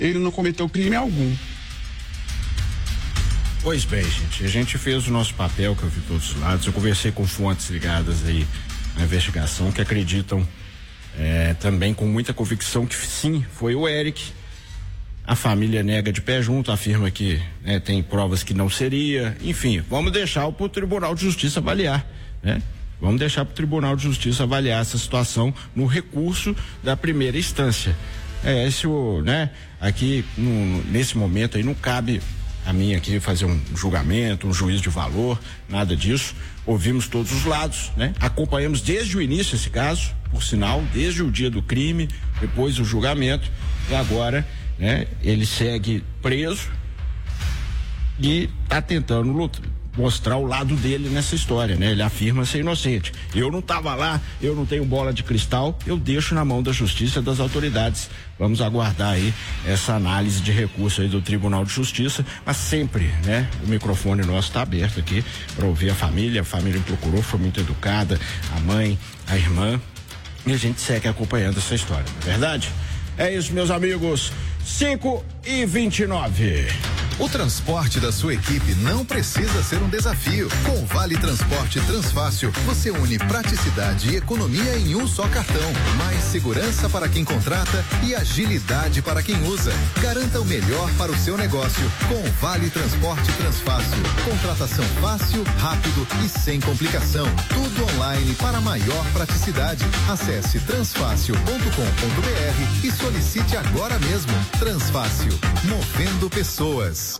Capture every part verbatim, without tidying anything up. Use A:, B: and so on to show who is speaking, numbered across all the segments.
A: ele não cometeu crime algum.
B: Pois bem, gente, a gente fez o nosso papel, que eu vi todos os lados. Eu conversei com fontes ligadas aí à investigação que acreditam é, também com muita convicção que sim, foi o Eric. A família nega de pé junto, afirma que né, tem provas que não seria. Enfim, vamos deixar para o Tribunal de Justiça avaliar, né? Vamos deixar para o Tribunal de Justiça avaliar essa situação no recurso da primeira instância. É, esse o, né? Aqui, no, nesse momento aí, não cabe a mim aqui fazer um julgamento, um juízo de valor, nada disso. Ouvimos todos os lados, né? Acompanhamos desde o início esse caso, por sinal, desde o dia do crime, depois o julgamento, e agora, né? Ele segue preso e está tentando lutar, mostrar o lado dele nessa história, né? Ele afirma ser inocente. Eu não estava lá, eu não tenho bola de cristal, eu deixo na mão da justiça e das autoridades. Vamos aguardar aí essa análise de recurso aí do Tribunal de Justiça, mas sempre, né? O microfone nosso está aberto aqui para ouvir a família. A família me procurou, foi muito educada, a mãe, a irmã, e a gente segue acompanhando essa história, não é verdade? É isso, meus amigos. cinco e vinte e nove.
C: O transporte da sua equipe não precisa ser um desafio. Com o Vale Transporte Transfácil, você une praticidade e economia em um só cartão. Mais segurança para quem contrata e agilidade para quem usa. Garanta o melhor para o seu negócio com o Vale Transporte Transfácil. Contratação fácil, rápido e sem complicação. Tudo online para maior praticidade. Acesse transfácil ponto com ponto br e solicite agora mesmo. Transfácil, movendo pessoas.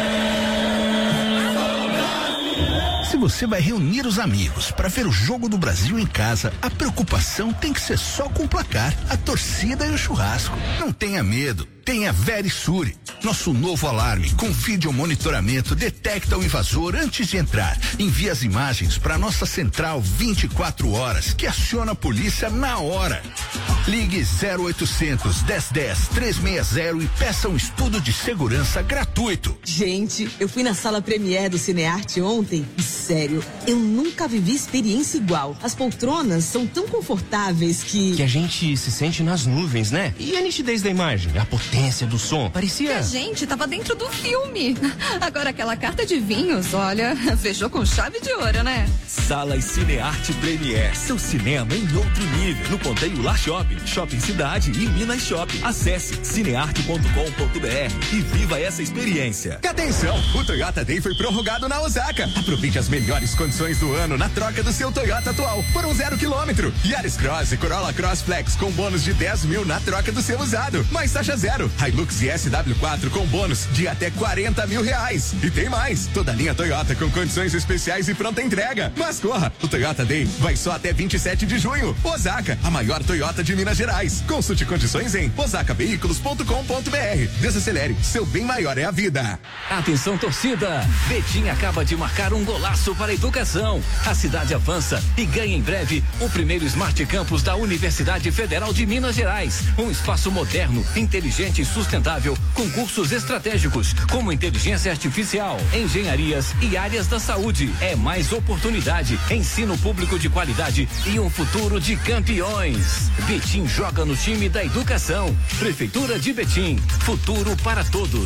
D: Se você vai reunir os amigos para ver o jogo do Brasil em casa, a preocupação tem que ser só com o placar, a torcida e o churrasco. Não tenha medo. Tem a Verisure. Nosso novo alarme com vídeo monitoramento detecta o invasor antes de entrar. Envia as imagens para nossa central vinte e quatro horas, que aciona a polícia na hora. Ligue zero oitocentos, dez dez, trezentos e sessenta e peça um estudo de segurança gratuito.
E: Gente, eu fui na sala Premiere do Cinearte ontem e sério, eu nunca vivi experiência igual. As poltronas são tão confortáveis que...
F: Que a gente se sente nas nuvens, né? E a nitidez da imagem, a potência do som, parecia...
G: Que a gente tava dentro do filme. Agora aquela carta de vinhos, olha, fechou com chave de ouro, né?
H: Sala e Cinearte Premiere, seu cinema em outro nível. No Ponteio Lar Shopping, Shopping Cidade e Minas Shopping. Acesse cinearte ponto com ponto br e viva essa experiência.
I: Atenção, o Toyota Day foi prorrogado na Osaka. Aproveite as melhores condições do ano na troca do seu Toyota atual por um zero quilômetro. Yaris Cross e Corolla Cross Flex com bônus de dez mil na troca do seu usado. Mais taxa zero. Hilux e S W quatro com bônus de até quarenta mil reais. E tem mais, toda a linha Toyota com condições especiais e pronta entrega. Mas corra, o Toyota Day vai só até vinte e sete de junho. Osaka, a maior Toyota de Minas Gerais. Consulte condições em osaka veículos ponto com ponto br. Desacelere, seu bem maior é a vida.
H: Atenção, torcida, Betim acaba de marcar um golaço para a educação. A cidade avança e ganha em breve o primeiro Smart Campus da Universidade Federal de Minas Gerais. Um espaço moderno, inteligente e sustentável, com cursos estratégicos como inteligência artificial, engenharias e áreas da saúde. É mais oportunidade, ensino público de qualidade e um futuro de campeões. Betim joga no time da educação. Prefeitura de Betim, futuro para todos.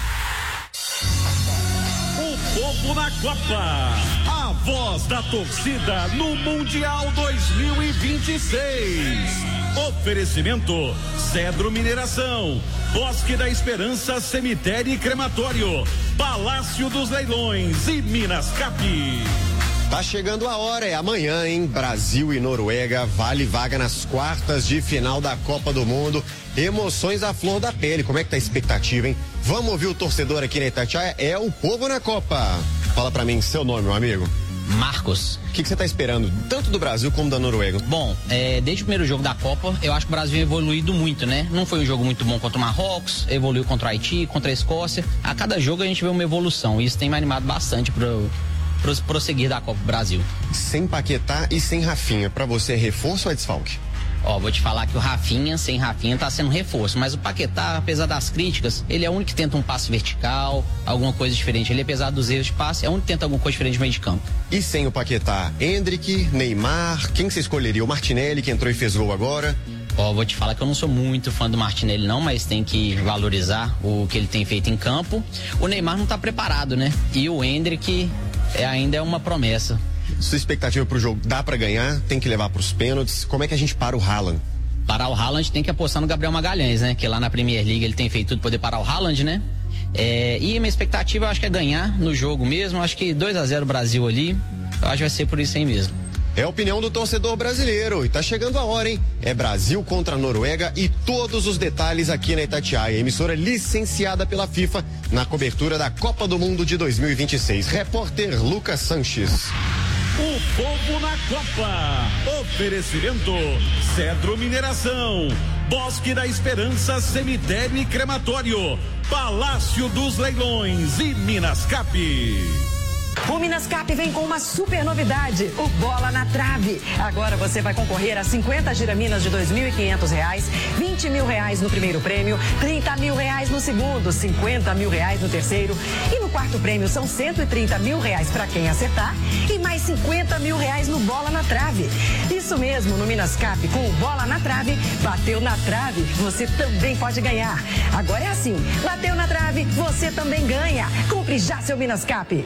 J: O povo na Copa, a voz da torcida no Mundial dois mil e vinte e seis. Oferecimento Cedro Mineração, Bosque da Esperança, Cemitério e Crematório, Palácio dos Leilões e Minas Cap.
K: Tá chegando a hora, é amanhã, hein? Brasil e Noruega, vale vaga nas quartas de final da Copa do Mundo. Emoções à flor da pele, como é que tá a expectativa, hein? Vamos ouvir o torcedor aqui na Itatiaia, é o povo na Copa. Fala pra mim seu nome, meu amigo.
L: Marcos.
K: O que você tá esperando, tanto do Brasil como da Noruega?
L: Bom, é, desde o primeiro jogo da Copa, eu acho que o Brasil evoluído muito, né? Não foi um jogo muito bom contra o Marrocos, evoluiu contra o Haiti, contra a Escócia. A cada jogo a gente vê uma evolução, e isso tem me animado bastante pro... prosseguir da Copa do Brasil.
K: Sem Paquetá e sem Rafinha, pra você é reforço ou é desfalque?
L: Ó, vou te falar que o Rafinha, sem Rafinha, tá sendo reforço, mas o Paquetá, apesar das críticas, ele é o único que tenta um passe vertical, alguma coisa diferente. Ele, apesar dos erros de passe, é o único que tenta alguma coisa diferente no meio de campo.
K: E sem o Paquetá, Endrick, Neymar, quem você escolheria? O Martinelli, que entrou e fez gol agora?
L: Ó, vou te falar que eu não sou muito fã do Martinelli não, mas tem que valorizar o que ele tem feito em campo. O Neymar não tá preparado, né? E o Endrick é, ainda é uma promessa.
K: Sua expectativa pro jogo, dá pra ganhar? Tem que levar pros pênaltis? Como é que a gente para o Haaland?
L: Parar o Haaland tem que apostar no Gabriel Magalhães, né? Que lá na Premier League ele tem feito tudo pra poder parar o Haaland, né? É, e minha expectativa eu acho que é ganhar no jogo mesmo. Acho que dois a zero Brasil ali. Eu acho que vai ser por isso aí mesmo.
K: É a opinião do torcedor brasileiro e tá chegando a hora, hein? É Brasil contra a Noruega e todos os detalhes aqui na Itatiaia, emissora licenciada pela FIFA na cobertura da Copa do Mundo de dois mil e vinte e seis. Repórter Lucas Sanches.
J: O povo na Copa. Oferecimento Cedro Mineração, Bosque da Esperança, Cemitério e Crematório, Palácio dos Leilões e Minascap.
A: O Minascap vem com uma super novidade, o Bola na Trave. Agora você vai concorrer a cinquenta giraminas de dois mil e quinhentos reais, vinte mil reais no primeiro prêmio, trinta mil reais no segundo, cinquenta mil reais no terceiro e no quarto prêmio são cento e trinta mil reais para quem acertar e mais cinquenta mil reais no Bola na Trave. Isso mesmo, no Minascap com o Bola na Trave, bateu na trave, você também pode ganhar. Agora é assim, bateu na trave, você também ganha. Compre já seu Minascap.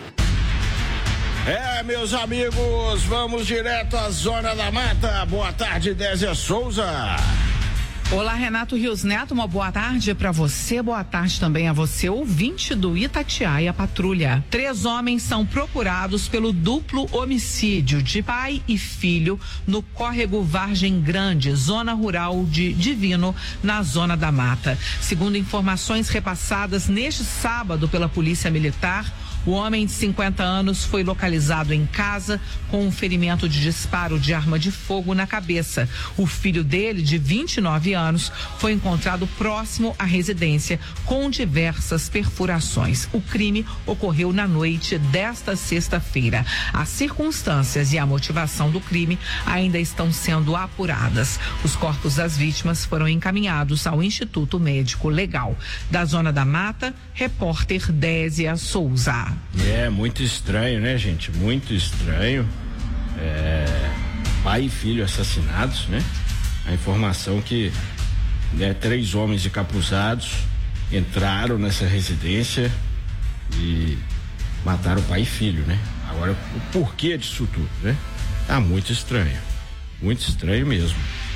B: É, meus amigos, vamos direto à Zona da Mata. Boa tarde, Désia Souza.
M: Olá, Renato Rios Neto, uma boa tarde para você, boa tarde também a você, ouvinte do Itatiaia Patrulha. Três homens são procurados pelo duplo homicídio de pai e filho no córrego Vargem Grande, zona rural de Divino, na Zona da Mata. Segundo informações repassadas neste sábado pela Polícia Militar, o homem de cinquenta anos foi localizado em casa com um ferimento de disparo de arma de fogo na cabeça. O filho dele, de vinte e nove anos, foi encontrado próximo à residência com diversas perfurações. O crime ocorreu na noite desta sexta-feira. As circunstâncias e a motivação do crime ainda estão sendo apuradas. Os corpos das vítimas foram encaminhados ao Instituto Médico Legal. Da Zona da Mata, repórter Désia Souza.
B: É, muito estranho, né, gente? Muito estranho. É, pai e filho assassinados, né? A informação que, né, três homens encapuzados entraram nessa residência e mataram pai e filho, né? Agora, o porquê disso tudo, né? Tá muito estranho. Muito estranho mesmo.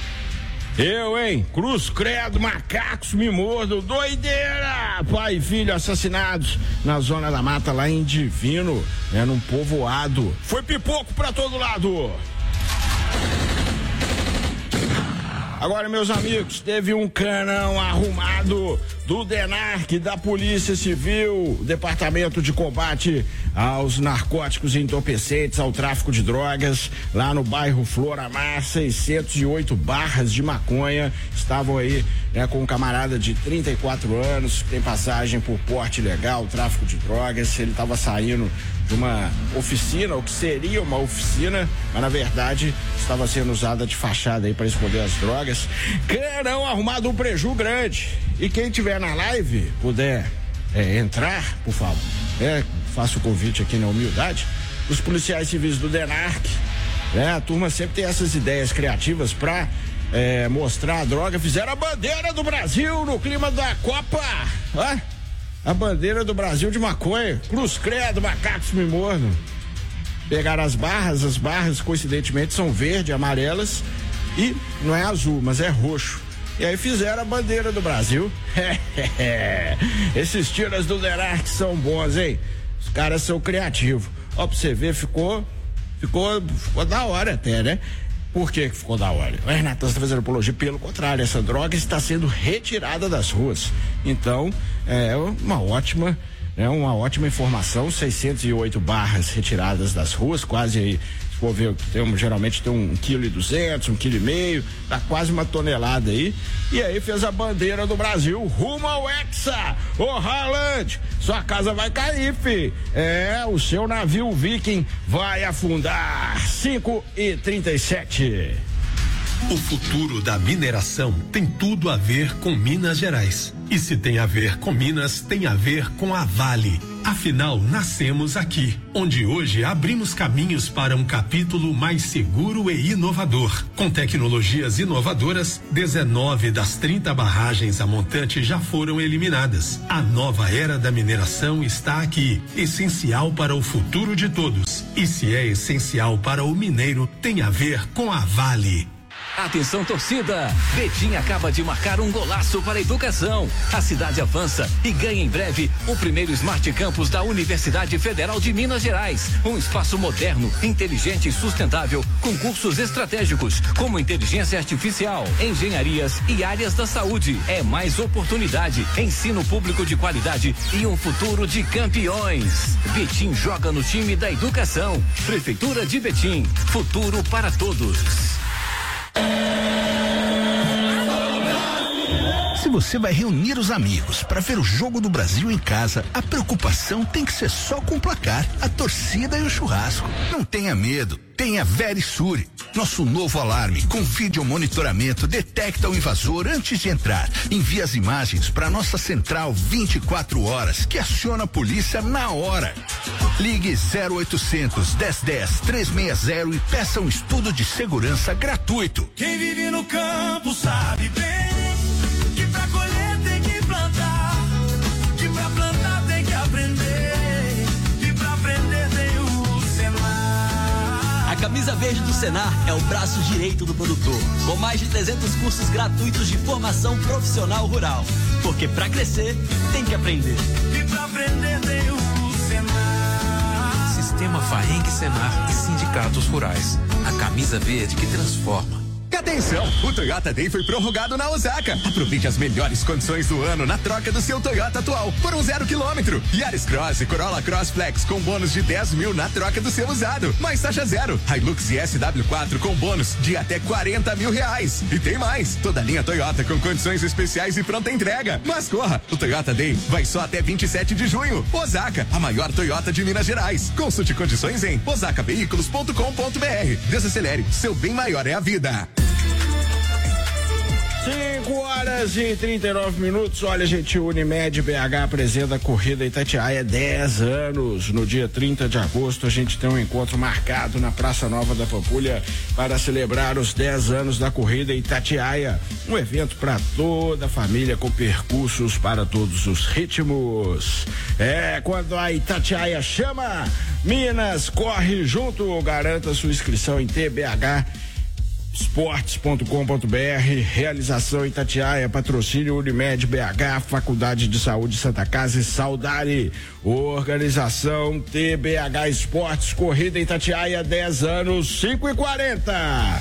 B: Eu, hein? Cruz credo, macacos me mordam, doideira! Pai e filho assassinados na Zona da Mata, lá em Divino, né? Num povoado. Foi pipoco pra todo lado! Agora, meus amigos, teve um canão arrumado do DENARC, da Polícia Civil, Departamento de Combate aos Narcóticos e Entorpecentes, ao tráfico de drogas, lá no bairro Floramar, seiscentos e oito barras de maconha, estavam aí, né, com um camarada de trinta e quatro anos, que tem passagem por porte ilegal, tráfico de drogas. Ele estava saindo de uma oficina, ou que seria uma oficina, mas na verdade estava sendo usada de fachada aí para esconder as drogas. Canão arrumado, um preju grande. E quem tiver na live, puder é, entrar, por favor, é, faço o convite aqui na humildade, os policiais civis do DENARC, né? A turma sempre tem essas ideias criativas para é, mostrar a droga. Fizeram a bandeira do Brasil no clima da Copa, ó, a bandeira do Brasil de maconha. Cruz credo, macacos me mordam. Pegaram as barras, as barras coincidentemente são verde, amarelas e não é azul, mas é roxo. E aí fizeram a bandeira do Brasil. Esses tiras do DENARC são bons, hein? Os caras são criativos. Ó, pra você ver, ficou, ficou, ficou da hora até, né? Por que que ficou da hora? O Renato está fazendo apologia, pelo contrário, essa droga está sendo retirada das ruas. Então, é uma ótima, é uma ótima informação, seiscentos e oito barras retiradas das ruas, quase aí, se for ver, tem, geralmente tem um quilo e duzentos, um quilo e meio, dá quase uma tonelada aí. E aí fez a bandeira do Brasil rumo ao Hexa. Ô Haaland, sua casa vai cair, fi. É, o seu navio Viking vai afundar. cinco e trinta e sete.
N: O futuro da mineração tem tudo a ver com Minas Gerais. E se tem a ver com Minas, tem a ver com a Vale. Afinal, nascemos aqui, onde hoje abrimos caminhos para um capítulo mais seguro e inovador. Com tecnologias inovadoras, dezenove das trinta barragens a montante já foram eliminadas. A nova era da mineração está aqui, essencial para o futuro de todos. E se é essencial para o mineiro, tem a ver com a Vale.
H: Atenção, torcida! Betim acaba de marcar um golaço para a educação. A cidade avança e ganha em breve o primeiro Smart Campus da Universidade Federal de Minas Gerais. Um espaço moderno, inteligente e sustentável, com cursos estratégicos como inteligência artificial, engenharias e áreas da saúde. É mais oportunidade, ensino público de qualidade e um futuro de campeões. Betim joga no time da educação. Prefeitura de Betim. Futuro para todos.
D: Se você vai reunir os amigos para ver o jogo do Brasil em casa, a preocupação tem que ser só com o placar, a torcida e o churrasco. Não tenha medo, tenha Verisure. Nosso novo alarme com vídeo monitoramento detecta o invasor antes de entrar. Envia as imagens para nossa central vinte e quatro horas, que aciona a polícia na hora. Ligue zero oitocentos, dez dez, trezentos e sessenta e peça um estudo de segurança gratuito.
O: Quem vive no campo sabe bem que pra colher tem que plantar, que pra plantar tem que aprender, que pra aprender tem o Senar.
P: A camisa verde do Senar é o braço direito do produtor, com mais de trezentos cursos gratuitos de formação profissional rural. Porque pra crescer, tem que aprender.
O: Que pra aprender tem o Senar.
Q: Sistema Faeng Senar e sindicatos rurais. A camisa verde que transforma.
I: Atenção, o Toyota Day foi prorrogado na Osaka. Aproveite as melhores condições do ano na troca do seu Toyota atual por um zero quilômetro. Yaris Cross e Corolla Cross Flex com bônus de dez mil na troca do seu usado. Mais taxa zero. Hilux e S W quatro com bônus de até quarenta mil reais. E tem mais. Toda linha Toyota com condições especiais e pronta entrega. Mas corra, o Toyota Day vai só até vinte e sete de junho. Osaka, a maior Toyota de Minas Gerais. Consulte condições em osaka veículos ponto com ponto br. Desacelere, seu bem maior é a vida.
B: cinco horas e trinta e nove minutos. Olha, gente, o Unimed B H apresenta a corrida Itatiaia dez anos. No dia trinta de agosto, a gente tem um encontro marcado na Praça Nova da Pampulha para celebrar os dez anos da corrida Itatiaia. Um evento para toda a família com percursos para todos os ritmos. É, quando a Itatiaia chama, Minas corre junto. Garanta sua inscrição em T B H esportes ponto com ponto br. Realização Itatiaia, patrocínio Unimed B H, Faculdade de Saúde Santa Casa e Saudade. Organização T B H Esportes, corrida Itatiaia dez anos, cinco e quarenta.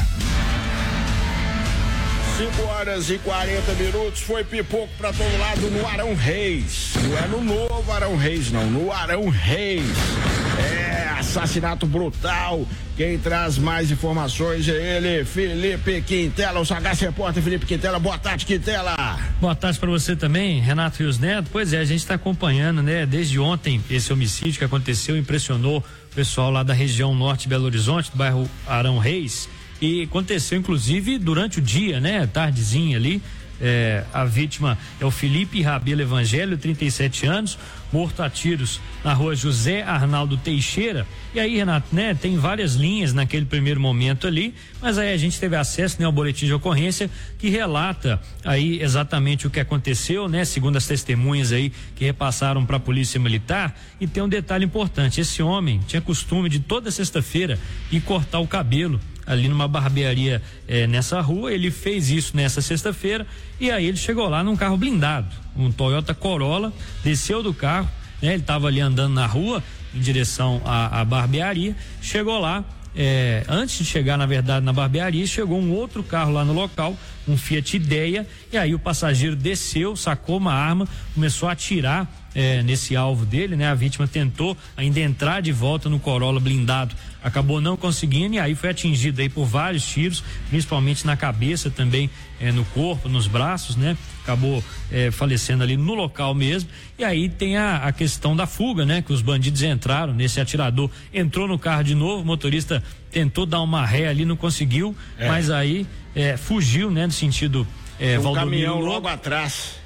B: cinco horas e quarenta minutos. Foi pipoco pra todo lado no Arão Reis. Não é no novo Arão Reis, não, no Arão Reis. É, assassinato brutal. Quem traz mais informações é ele, Felipe Quintela, o sagaz repórter Felipe Quintela. Boa tarde, Quintela.
R: Boa tarde para você também, Renato Rios Neto. Pois é, a gente está acompanhando, né, desde ontem esse homicídio que aconteceu, impressionou o pessoal lá da região norte de Belo Horizonte, do bairro Arão Reis, e aconteceu inclusive durante o dia, né, tardezinha ali. É, a vítima é o Felipe Rabelo Evangelho, trinta e sete anos, morto a tiros na rua José Arnaldo Teixeira. E aí, Renato, né, tem várias linhas naquele primeiro momento ali, mas aí a gente teve acesso, né, ao boletim de ocorrência que relata aí exatamente o que aconteceu, né, segundo as testemunhas aí que repassaram para a Polícia Militar. E tem um detalhe importante: esse homem tinha costume de toda sexta-feira ir cortar o cabelo ali numa barbearia eh, nessa rua. Ele fez isso nessa sexta-feira e aí ele chegou lá num carro blindado, um Toyota Corolla, desceu do carro, né? Ele estava ali andando na rua em direção à, à barbearia, chegou lá, eh, antes de chegar na verdade na barbearia, chegou um outro carro lá no local, um Fiat Idea, e aí o passageiro desceu, sacou uma arma, começou a atirar É, nesse alvo dele, né? A vítima tentou ainda entrar de volta no Corolla blindado, acabou não conseguindo e aí foi atingido aí por vários tiros, principalmente na cabeça, também é, no corpo, nos braços, né? Acabou é, falecendo ali no local mesmo. E aí tem a, a questão da fuga, né? Que os bandidos entraram, nesse atirador entrou no carro de novo, o motorista tentou dar uma ré ali, não conseguiu, é. mas aí é, fugiu, né? No sentido é,
B: um
R: Valdomiro
B: caminhão
R: Lobo.
B: logo atrás.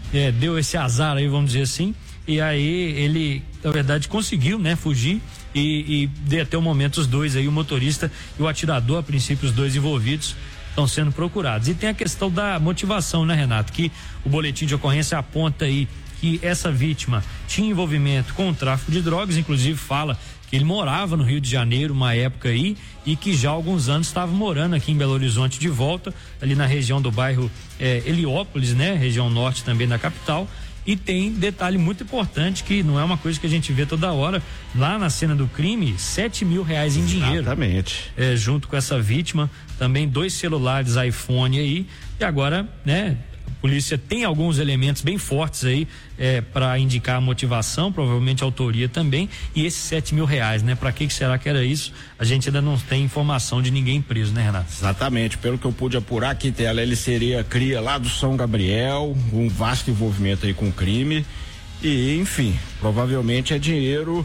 R: é, deu esse azar aí, vamos dizer assim, e aí ele, na verdade, conseguiu, né, fugir e, e de até o momento os dois aí, o motorista e o atirador, a princípio os dois envolvidos, estão sendo procurados. E tem a questão da motivação, né, Renato, que o boletim de ocorrência aponta aí que essa vítima tinha envolvimento com o tráfico de drogas, inclusive fala que ele morava no Rio de Janeiro uma época aí e que já há alguns anos estava morando aqui em Belo Horizonte de volta, ali na região do bairro eh, Heliópolis, né? Região norte também da capital. E tem detalhe muito importante que não é uma coisa que a gente vê toda hora, lá na cena do crime, sete mil reais em dinheiro.
B: Exatamente.
R: É, junto com essa vítima, também dois celulares iPhone aí, e agora, né? A polícia tem alguns elementos bem fortes aí é, para indicar a motivação, provavelmente a autoria também, e esses sete mil reais, né? Para que que será que era isso? A gente ainda não tem informação de ninguém preso, né, Renato?
B: Exatamente, pelo que eu pude apurar aqui, Tela, ele seria cria lá do São Gabriel, um vasto envolvimento aí com o crime, e enfim, provavelmente é dinheiro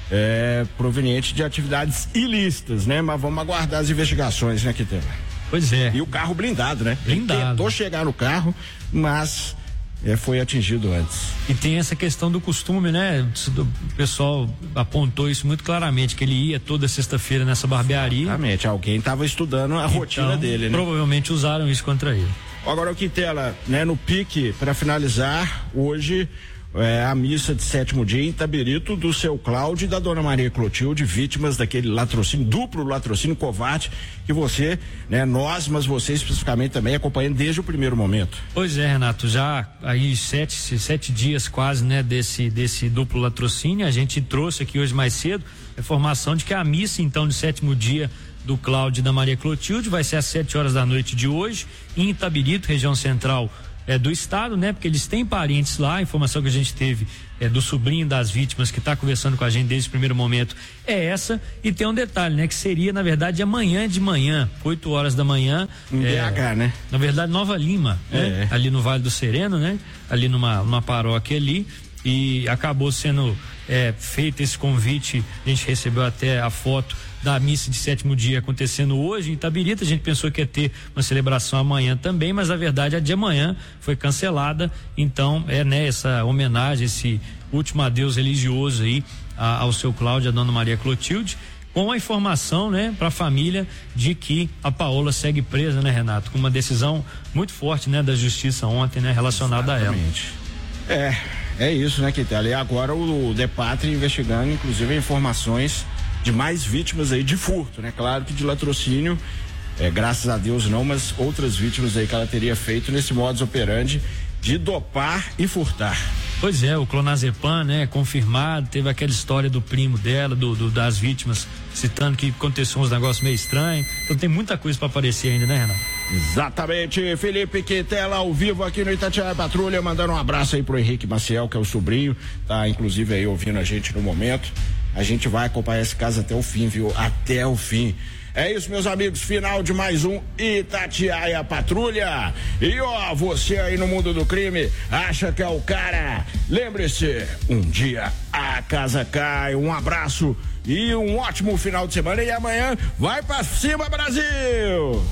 B: é, proveniente de atividades ilícitas, né? Mas vamos aguardar as investigações, né, Tela?
R: Pois é.
B: E o carro blindado, né?
R: Blindado.
B: Ele tentou chegar no carro, mas é, foi atingido antes.
R: E tem essa questão do costume, né? O pessoal apontou isso muito claramente, que ele ia toda sexta-feira nessa barbearia.
B: Exatamente, alguém estava estudando a
R: então,
B: rotina dele, né?
R: Provavelmente usaram isso contra ele.
B: Agora o Quintela, né? No pique, para finalizar, hoje é a missa de sétimo dia em Itabirito do seu Cláudio e da dona Maria Clotilde, vítimas daquele latrocínio, duplo latrocínio covarde que você, né, nós, mas você especificamente também acompanhando desde o primeiro momento.
R: Pois é, Renato, já aí sete, sete dias quase, né, desse, desse duplo latrocínio, a gente trouxe aqui hoje mais cedo a informação de que a missa então de sétimo dia do Cláudio e da Maria Clotilde vai ser às sete horas da noite de hoje em Itabirito, região central É, do estado, né? Porque eles têm parentes lá, a informação que a gente teve é do sobrinho das vítimas que está conversando com a gente desde o primeiro momento é essa, e tem um detalhe, né? Que seria, na verdade, amanhã de manhã, oito horas da manhã.
B: Em
R: é,
B: B H, né?
R: Na verdade, Nova Lima,
B: é.
R: né? Ali no Vale do Sereno, né? Ali numa, numa paróquia ali, e acabou sendo é, feito esse convite, a gente recebeu até a foto da missa de sétimo dia acontecendo hoje em Itabirito. A gente pensou que ia ter uma celebração amanhã também, mas a verdade a de amanhã foi cancelada. Então é, né, essa homenagem, esse último adeus religioso aí a, ao seu Cláudio, a dona Maria Clotilde, com a informação, né, para a família de que a Paola segue presa, né, Renato, com uma decisão muito forte, né, da justiça ontem, né, relacionada
B: Exatamente. a ela. É, é isso, né, Quintela? E agora o Depatri investigando, inclusive, informações de mais vítimas aí de furto, né? Claro que de latrocínio, é, graças a Deus não, mas outras vítimas aí que ela teria feito nesse modus operandi de dopar e furtar.
R: Pois é, o clonazepam, né? Confirmado, teve aquela história do primo dela, do, do das vítimas, citando que aconteceu uns negócios meio estranhos. Então tem muita coisa para aparecer ainda, né, Renato?
B: Exatamente, Felipe Quintela ao vivo aqui no Itatiaia Patrulha, mandando um abraço aí pro Henrique Maciel, que é o sobrinho, tá inclusive aí ouvindo a gente no momento. A gente vai acompanhar esse caso até o fim, viu? Até o fim. É isso, meus amigos, final de mais um Itatiaia Patrulha. E ó, você aí no mundo do crime acha que é o cara? Lembre-se, um dia a casa cai. Um abraço e um ótimo final de semana. E amanhã vai pra cima, Brasil!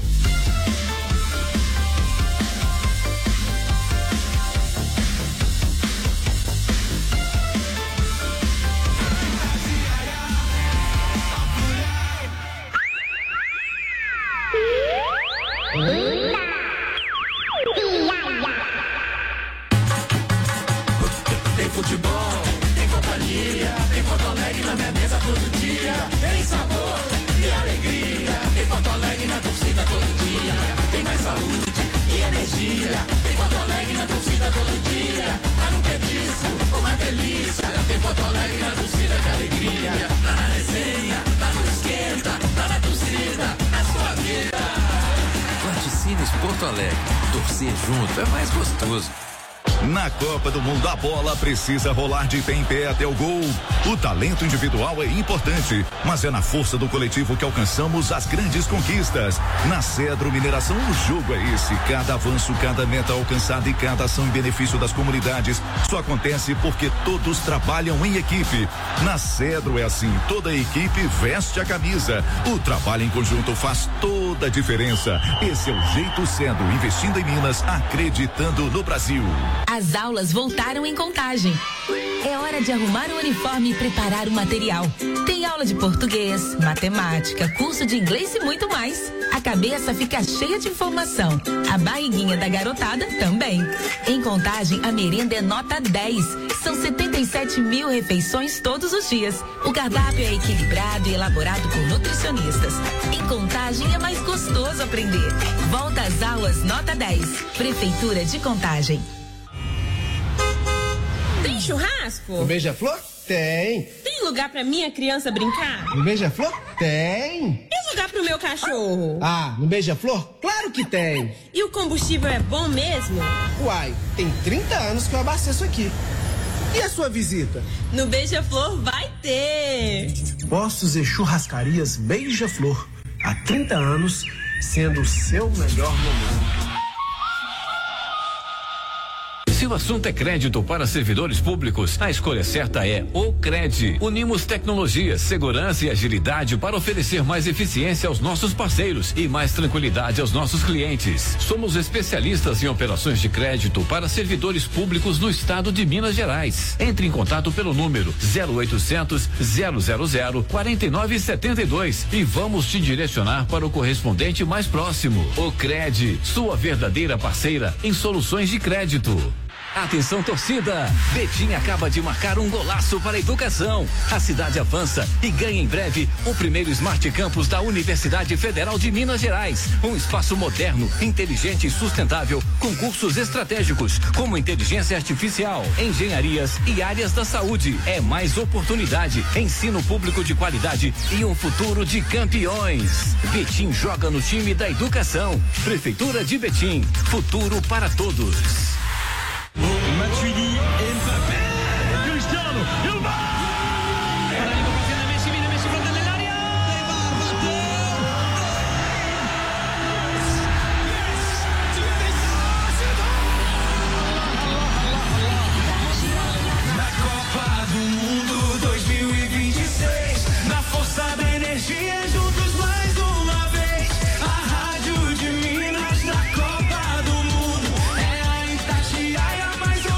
O: Tem futebol, tem companhia, tem Porto Alegre na minha mesa todo dia. Tem sabor e alegria, tem Porto Alegre na torcida todo dia. Tem mais saúde e energia, tem Porto Alegre na torcida todo dia. Mas não quer disso, uma delícia. Tem Porto Alegre na torcida de alegria. Tá na resenha, tá no esquenta, tá na torcida, na sua vida.
Q: Vaticínios Porto Alegre. Torcer junto é mais gostoso.
S: Na Copa do Mundo, a bola precisa rolar de pé em pé até o gol. O talento individual é importante, mas é na força do coletivo que alcançamos as grandes conquistas. Na Cedro Mineração, o jogo é esse. Cada avanço, cada meta alcançada e cada ação em benefício das comunidades só acontece porque todos trabalham em equipe. Na Cedro é assim, toda a equipe veste a camisa. O trabalho em conjunto faz toda a diferença. Esse é o jeito Cedro, investindo em Minas, acreditando no Brasil.
T: A As aulas voltaram em Contagem. É hora de arrumar o uniforme e preparar o material. Tem aula de português, matemática, curso de inglês e muito mais. A cabeça fica cheia de informação. A barriguinha da garotada também. Em Contagem, a merenda é nota dez. São setenta e sete mil refeições todos os dias. O cardápio é equilibrado e elaborado por nutricionistas. Em Contagem é mais gostoso aprender. Volta às aulas nota dez. Prefeitura de Contagem.
U: Tem churrasco?
V: No Beija-Flor? Tem.
U: Tem lugar pra minha criança brincar?
V: No Beija-Flor? Tem.
U: E lugar pro meu cachorro?
V: Ah, no Beija-Flor? Claro que tem.
U: E o combustível é bom mesmo?
V: Uai, tem trinta anos que eu abasteço aqui. E a sua visita?
U: No Beija-Flor vai ter.
V: Postos e churrascarias Beija-Flor. Há trinta anos, sendo o seu melhor momento.
H: Se o assunto é crédito para servidores públicos, a escolha certa é o Cred. Unimos tecnologia, segurança e agilidade para oferecer mais eficiência aos nossos parceiros e mais tranquilidade aos nossos clientes. Somos especialistas em operações de crédito para servidores públicos no estado de Minas Gerais. Entre em contato pelo número zero oitocentos, zero zero zero, quarenta e nove setenta e dois e vamos te direcionar para o correspondente mais próximo. O Cred, sua verdadeira parceira em soluções de crédito. Atenção, torcida! Betim acaba de marcar um golaço para a educação. A cidade avança e ganha em breve o primeiro Smart Campus da Universidade Federal de Minas Gerais. Um espaço moderno, inteligente e sustentável, com cursos estratégicos como inteligência artificial, engenharias e áreas da saúde. É mais oportunidade, ensino público de qualidade e um futuro de campeões. Betim joga no time da educação. Prefeitura de Betim. Futuro para todos.
O: Matuidi, Mbappé, Cristiano, il va! Para l'invocazione Messi, viene Messi fronte dell'aria, Neymar bateu! Na Copa do Mundo dois mil e vinte e seis, na força da energia, juntos mais uma vez, a rádio de Minas na Copa do Mundo, é a Itatiaia.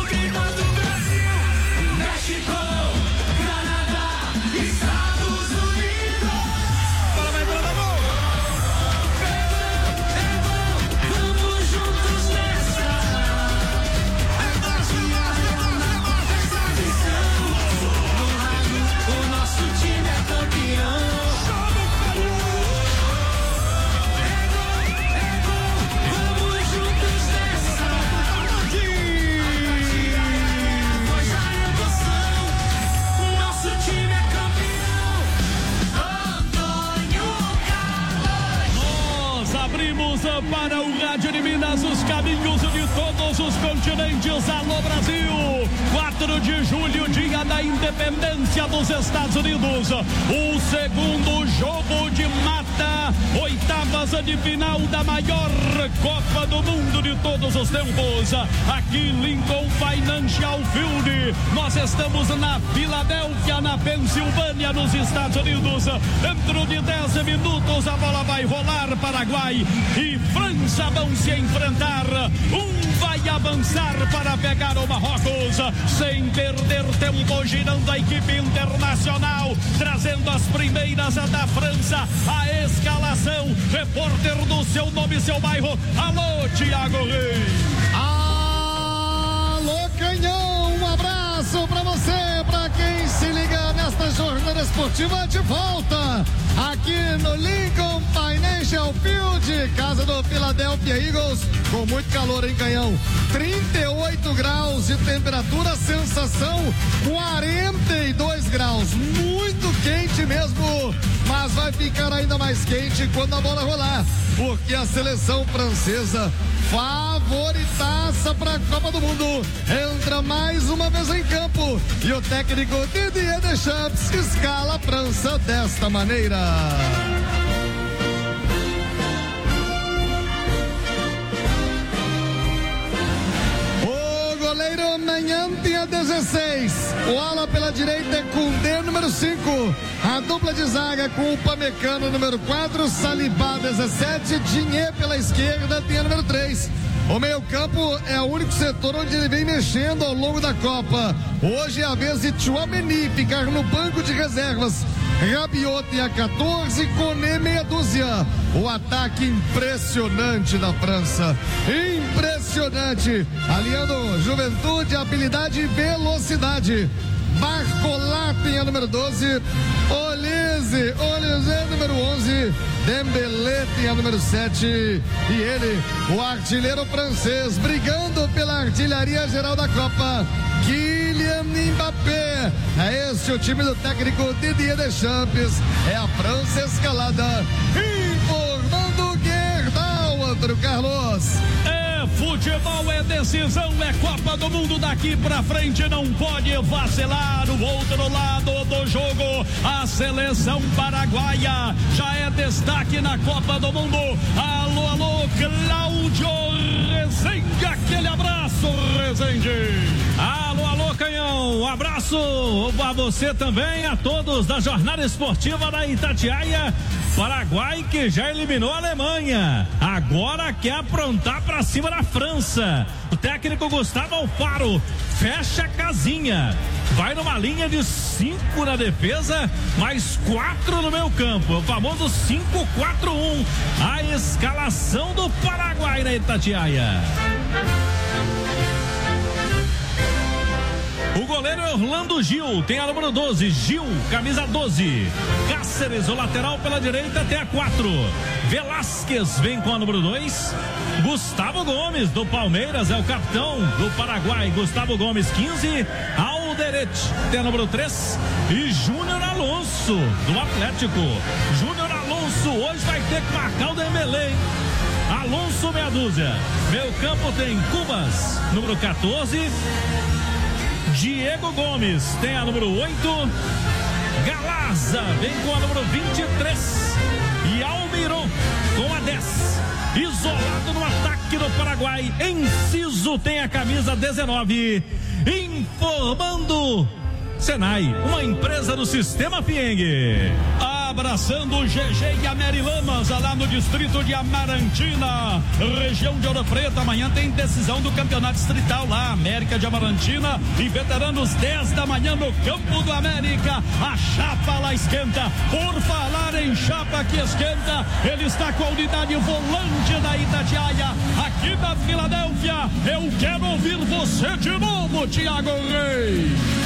O: Para o Rádio de Minas, os caminhos de todos os continentes. Alô Brasil, quatro de julho, dia da independência dos Estados Unidos. O segundo jogo de mata, oitavas de final da maior Copa do Mundo de todos os tempos. Aqui Lincoln Financial Field. Nós estamos na Filadélfia, na Pensilvânia, nos Estados Unidos. Dentro de dez minutos a bola vai rolar. Paraguai e França vão se enfrentar. Um vai avançar para pegar o Marrocos sem perder tempo, girando a equipe internacional, trazendo as primeiras da França, a escalação. Repórter do seu nome e seu bairro. Alô, Thiago Reis.
W: Alô, Canhão, um abraço para você, para quem se liga nesta jornada esportiva de volta aqui no Lincoln Financial Field, casa do Philadelphia Eagles, com muito calor em Canhão, trinta e oito graus de temperatura, sensação quarenta e dois graus, muito quente mesmo, mas vai ficar ainda mais quente quando a bola rolar, porque a seleção francesa, favoritaça para a Copa do Mundo, entra mais uma vez em campo e o técnico Didier Deschamps escala a França desta maneira. O goleiro Manhã tinha dezesseis, o ala pela direita é Koundé, número cinco, a dupla de zaga com o Pamecano, número quatro, Saliba, dezessete, Dinhé pela esquerda tinha número três, O meio-campo é o único setor onde ele vem mexendo ao longo da Copa. Hoje é a vez de Tchouaméni ficar no banco de reservas. Rabiot a quatorze, Koné meia dúzia. O ataque impressionante da França. Impressionante. Aliando juventude, habilidade e velocidade. Barcola tem a número doze, Olise, Olise número onze, Dembélé tem a número sete e ele, o artilheiro francês, brigando pela artilharia geral da Copa, Kylian Mbappé. É este o time do técnico Didier Deschamps, é a França escalada, informando Gerdau, Antônio Carlos.
J: É futebol, é decisão, é Copa do Mundo, daqui pra frente não pode vacilar. O outro lado do jogo, a seleção paraguaia já é destaque na Copa do Mundo. Alô, alô, Cláudio Rezende, aquele abraço, Rezende. Alô, alô, Canhão, um abraço a você também, a todos da Jornada Esportiva da Itatiaia. Paraguai que já eliminou a Alemanha, agora quer aprontar pra cima da França. O técnico Gustavo Alfaro fecha a casinha, vai numa linha de cinco na defesa, mais quatro no meio campo, o famoso cinco quatro um, a escalação do Paraguai na Itatiaia. O goleiro é Orlando Gil, tem a número doze, Gil, camisa doze. Cáceres, o lateral pela direita, tem a quatro. Velásquez vem com a número dois. Gustavo Gomes, do Palmeiras, é o capitão do Paraguai. Gustavo Gomes, quinze. Alderete, tem a número três. E Júnior Alonso, do Atlético. Júnior Alonso hoje vai ter que marcar o Dembélé, hein? Alonso, meia dúzia. Meio campo tem Cubas, número quatorze. Diego Gomes tem a número oito, Galaza vem com a número vinte e três e Almiron com a dez. Isolado no ataque do Paraguai, Enciso tem a camisa dezenove. Informando Senai, uma empresa do Sistema Fieng. Abraçando o G G e a Mary Lamas, lá no distrito de Amarantina, região de Ouro Preto. Amanhã tem decisão do campeonato distrital lá, América de Amarantina e Veteranos, dez da manhã no Campo do América. A chapa lá esquenta. Por falar em chapa que esquenta, ele está com a unidade volante da Itatiaia, aqui da Filadélfia. Eu quero ouvir você de novo, Thiago Reis.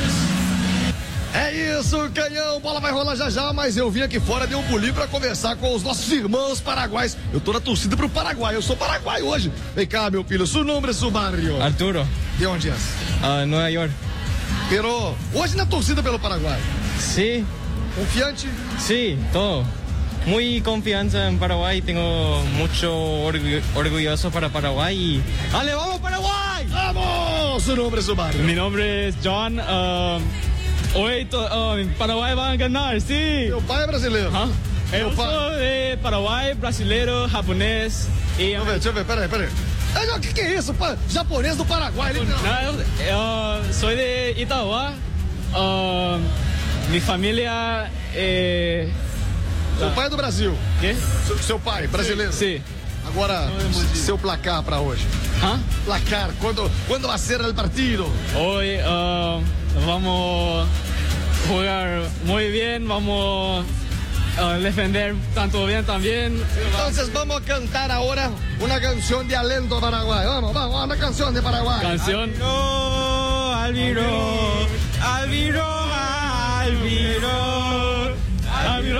W: É isso, Canhão, bola vai rolar já já, mas eu vim aqui fora, dei um pulinho pra conversar com os nossos irmãos paraguaios. Eu tô na torcida pro Paraguai, eu sou paraguaio hoje. Vem cá, meu filho, seu nome é seu barrio?
C: Arturo.
W: De onde é?
C: Uh, Nova York.
W: Pero, hoje na torcida pelo Paraguai?
C: Sí.
W: Confiante?
C: Sí, todo. Muy confianza en Paraguay, tengo mucho orgu orgulloso para Paraguay y... ¡Ale, vamos Paraguay!
W: ¡Vamos! Su nombre es su barrio.
C: Mi nombre es John, uh... Hoy uh, Paraguai vai ganhar, sim.
W: Meu pai é brasileiro.
C: Huh? Eu pai. sou de Paraguai, brasileiro, japonês e...
W: Deixa eu ver, deixa eu ver, peraí, peraí. O que, que é isso? Pa... Japonês do Paraguai? Ele...
C: Não, eu sou de Itauá. Uh, minha família é...
W: Seu pai é do Brasil?
C: Quê?
W: Seu, seu pai, brasileiro?
C: Sim.
W: Agora, seu placar para hoje.
C: Hã?
W: Placar, quando, quando vai ser o partido?
C: Hoje, uh, vamos jogar muito bem, vamos uh, defender tanto bem também.
W: Entonces vamos a cantar ahora una canción de aliento Paraguay. Vamos, vamos, una canción de Paraguay.
C: Canción. Alviro, Alviro, Alviro, Alviro,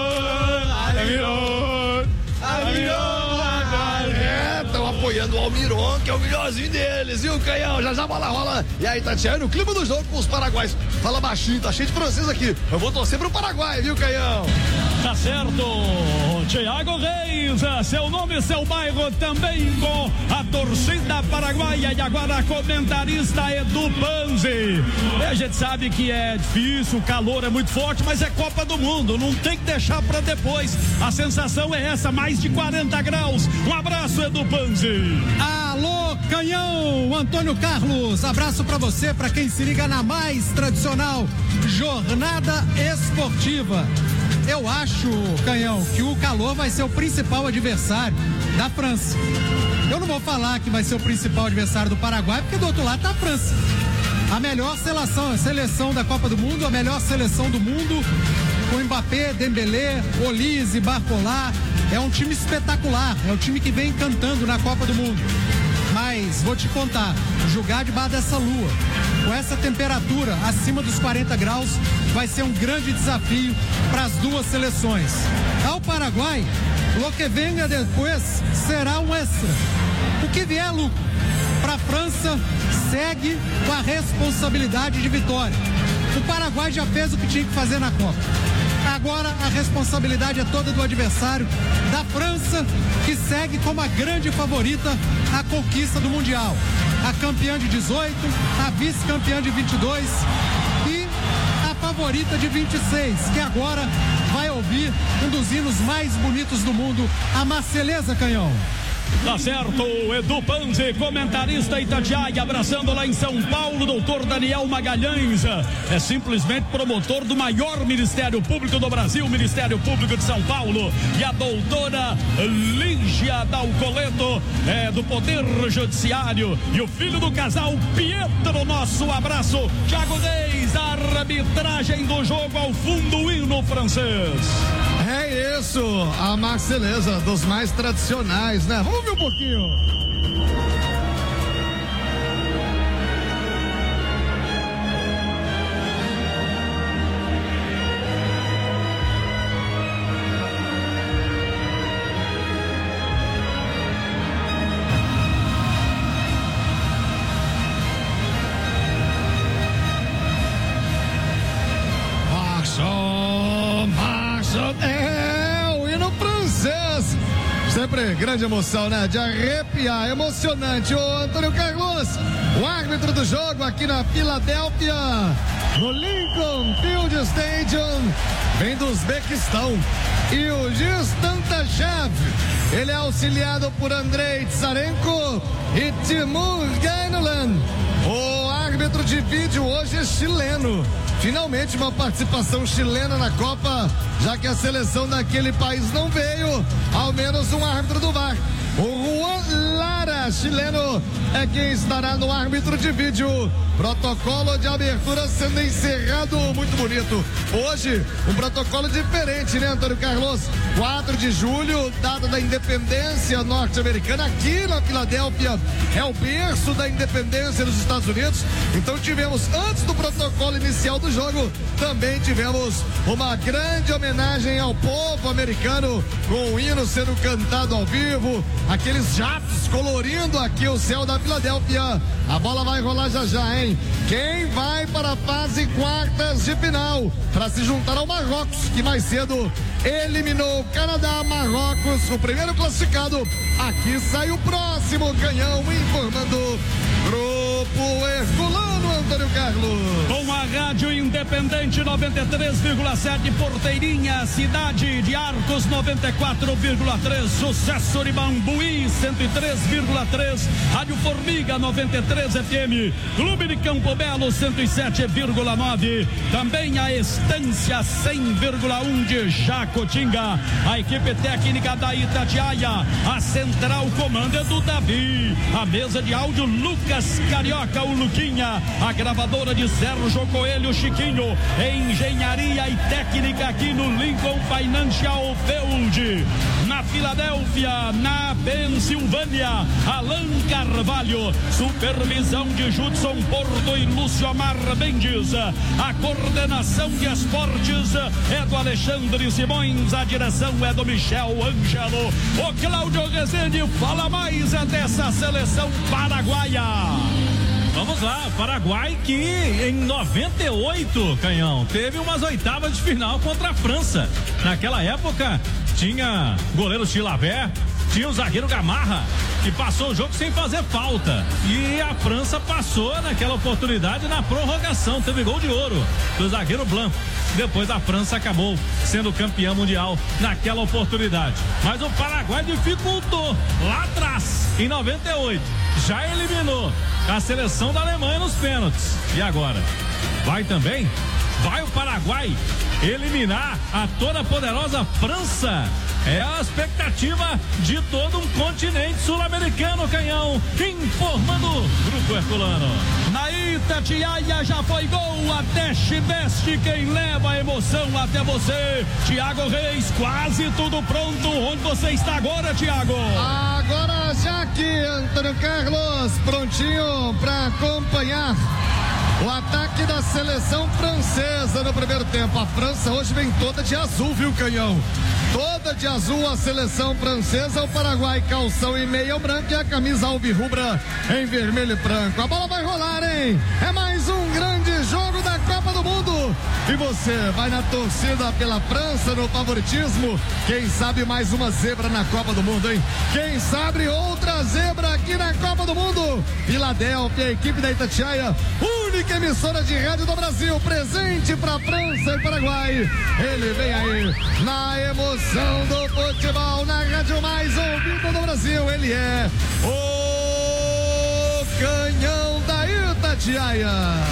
C: Alviro, Alviro.
W: Estão apoiando o Almiron, que é o melhorzinho deles, viu, Canhão? Já já a bola rola. E aí, Tatiana, no clima do jogo com os paraguaios. Fala baixinho, tá cheio de francês aqui. Eu vou torcer pro Paraguai, viu, Canhão?
J: Tá certo, Thiago Reis, seu nome e seu bairro também com a torcida paraguaia. E agora comentarista Edu Panzi. A gente sabe que é difícil, o calor é muito forte, mas é Copa do Mundo, não tem que deixar pra depois. A sensação é essa, mais de quarenta graus. Um abraço, Edu Panzi.
W: Alô, Canhão, Antônio Carlos, abraço pra você, pra quem se liga na mais tradicional Jornada Esportiva. eu acho, Canhão, que o calor vai ser o principal adversário da França. Eu não vou falar que vai ser o principal adversário do Paraguai, porque do outro lado tá a França. A melhor seleção, a seleção da Copa do Mundo, a melhor seleção do mundo, com Mbappé, Dembélé, Olise, Barcola. É um time espetacular, é o time que vem encantando na Copa do Mundo. Mas vou te contar, jogar debaixo dessa lua, com essa temperatura acima dos quarenta graus, vai ser um grande desafio para as duas seleções. Ao Paraguai, o que venha depois será um extra. O que vier é lucro. Para a França, segue com a responsabilidade de vitória. O Paraguai já fez o que tinha que fazer na Copa. Agora a responsabilidade é toda do adversário, da França, que segue como a grande favorita à conquista do Mundial. A campeã de dezoito, a vice-campeã de vinte e dois e a favorita de vinte e seis, que agora vai ouvir um dos hinos mais bonitos do mundo, a Marselhesa, Canhão.
J: Tá certo, Edu Panzi, comentarista Itatiaia, abraçando lá em São Paulo, doutor Daniel Magalhães, é simplesmente promotor do maior Ministério Público do Brasil, Ministério Público de São Paulo, e a doutora Lígia Dalcoleto, é, do Poder Judiciário, e o filho do casal Pietro, nosso abraço. Thiago Reis, a arbitragem do jogo ao fundo, o hino francês.
W: É isso, a Marselhesa, dos mais tradicionais, né? Vamos ver um pouquinho. Sempre grande emoção, né? De arrepiar, emocionante. O Antônio Carlos, o árbitro do jogo aqui na Filadélfia, no Lincoln Field Stadium, vem do Uzbequistão. E o Giz Tantashev, ele é auxiliado por Andrei Tsarenko e Timur Gainulan. O árbitro de vídeo hoje é chileno. Finalmente uma participação chilena na Copa, já que a seleção daquele país não veio, ao menos um árbitro do V A R. O Juan Lara, chileno, é quem estará no árbitro de vídeo. Protocolo de abertura sendo encerrado, muito bonito. Hoje, um protocolo diferente, né, Antônio Carlos? quatro de julho, data da independência norte-americana, aqui na Filadélfia, é o berço da independência dos Estados Unidos. Então tivemos, antes do protocolo inicial do jogo, também tivemos uma grande homenagem ao povo americano, com o hino sendo cantado ao vivo, aqueles jatos colorindo aqui o céu da Filadélfia. A bola vai rolar já já, hein? Quem vai para a fase quartas de final para se juntar ao Marrocos, que mais cedo eliminou o Canadá. Marrocos, o primeiro classificado. Aqui sai o próximo Canhão, informando Grupo Herculano, Antônio Carlos.
J: Com a Rádio Independente noventa e três vírgula sete, Porteirinha, Cidade de Arcos noventa e quatro vírgula três, Sucesso de Bambuí cento e três vírgula três, Rádio Formiga noventa e três F M, Clube de Campo Belo cento e sete vírgula nove, também a Estância cem vírgula um de Jacotinga, a equipe técnica da Itatiaia, a central comando é do Davi, a mesa de áudio Lucas Carioca, o Luquinha, a gravadora de Sérgio Coelho, Chiquinho, engenharia e técnica aqui no Lincoln Financial Field, na Filadélfia, na Pensilvânia, Alan Carvalho, supervisão de Judson Porto e Lúcio Amar Mendes, a coordenação de esportes é do Alexandre Simões, a direção é do Michel Ângelo. O Cláudio Rezende fala mais é dessa seleção paraguaia.
E: Vamos lá, Paraguai que em noventa e oito, Canhão, teve umas oitavas de final contra a França. Naquela época tinha goleiro Chilavert, tinha o zagueiro Gamarra, que passou o jogo sem fazer falta. E a França passou naquela oportunidade na prorrogação, teve gol de ouro do zagueiro Blanc. Depois a França acabou sendo campeã mundial naquela oportunidade. Mas o Paraguai dificultou lá atrás, em noventa e oito. Já eliminou a seleção da Alemanha nos pênaltis. E agora? Vai também? Vai o Paraguai eliminar a toda poderosa França? É a expectativa de todo um continente sul-americano, Canhão, informando Grupo Herculano.
F: Na Itatiaia já foi gol, até Chiveste, quem leva a emoção até você. Tiago Reis, quase tudo pronto. Onde você está agora, Tiago?
W: Agora já aqui, Antônio Carlos, prontinho para acompanhar o ataque da seleção francesa no primeiro tempo. A França hoje vem toda de azul, viu, Canhão? Toda de azul a seleção francesa. O Paraguai calção em meia branca e a camisa alvirrubra em vermelho e branco. A bola vai rolar, hein? É mais um grande jogo da Copa do Mundo. E você vai na torcida pela França no favoritismo? Quem sabe mais uma zebra na Copa do Mundo, hein? Quem sabe outra zebra aqui na Copa do Mundo? Filadélfia, a equipe da Itatiaia, única emissora de rádio do Brasil, presente para França e Paraguai. Ele vem aí na emoção do futebol, na rádio mais ouvida do Brasil. Ele é o Canhão da Itatiaia.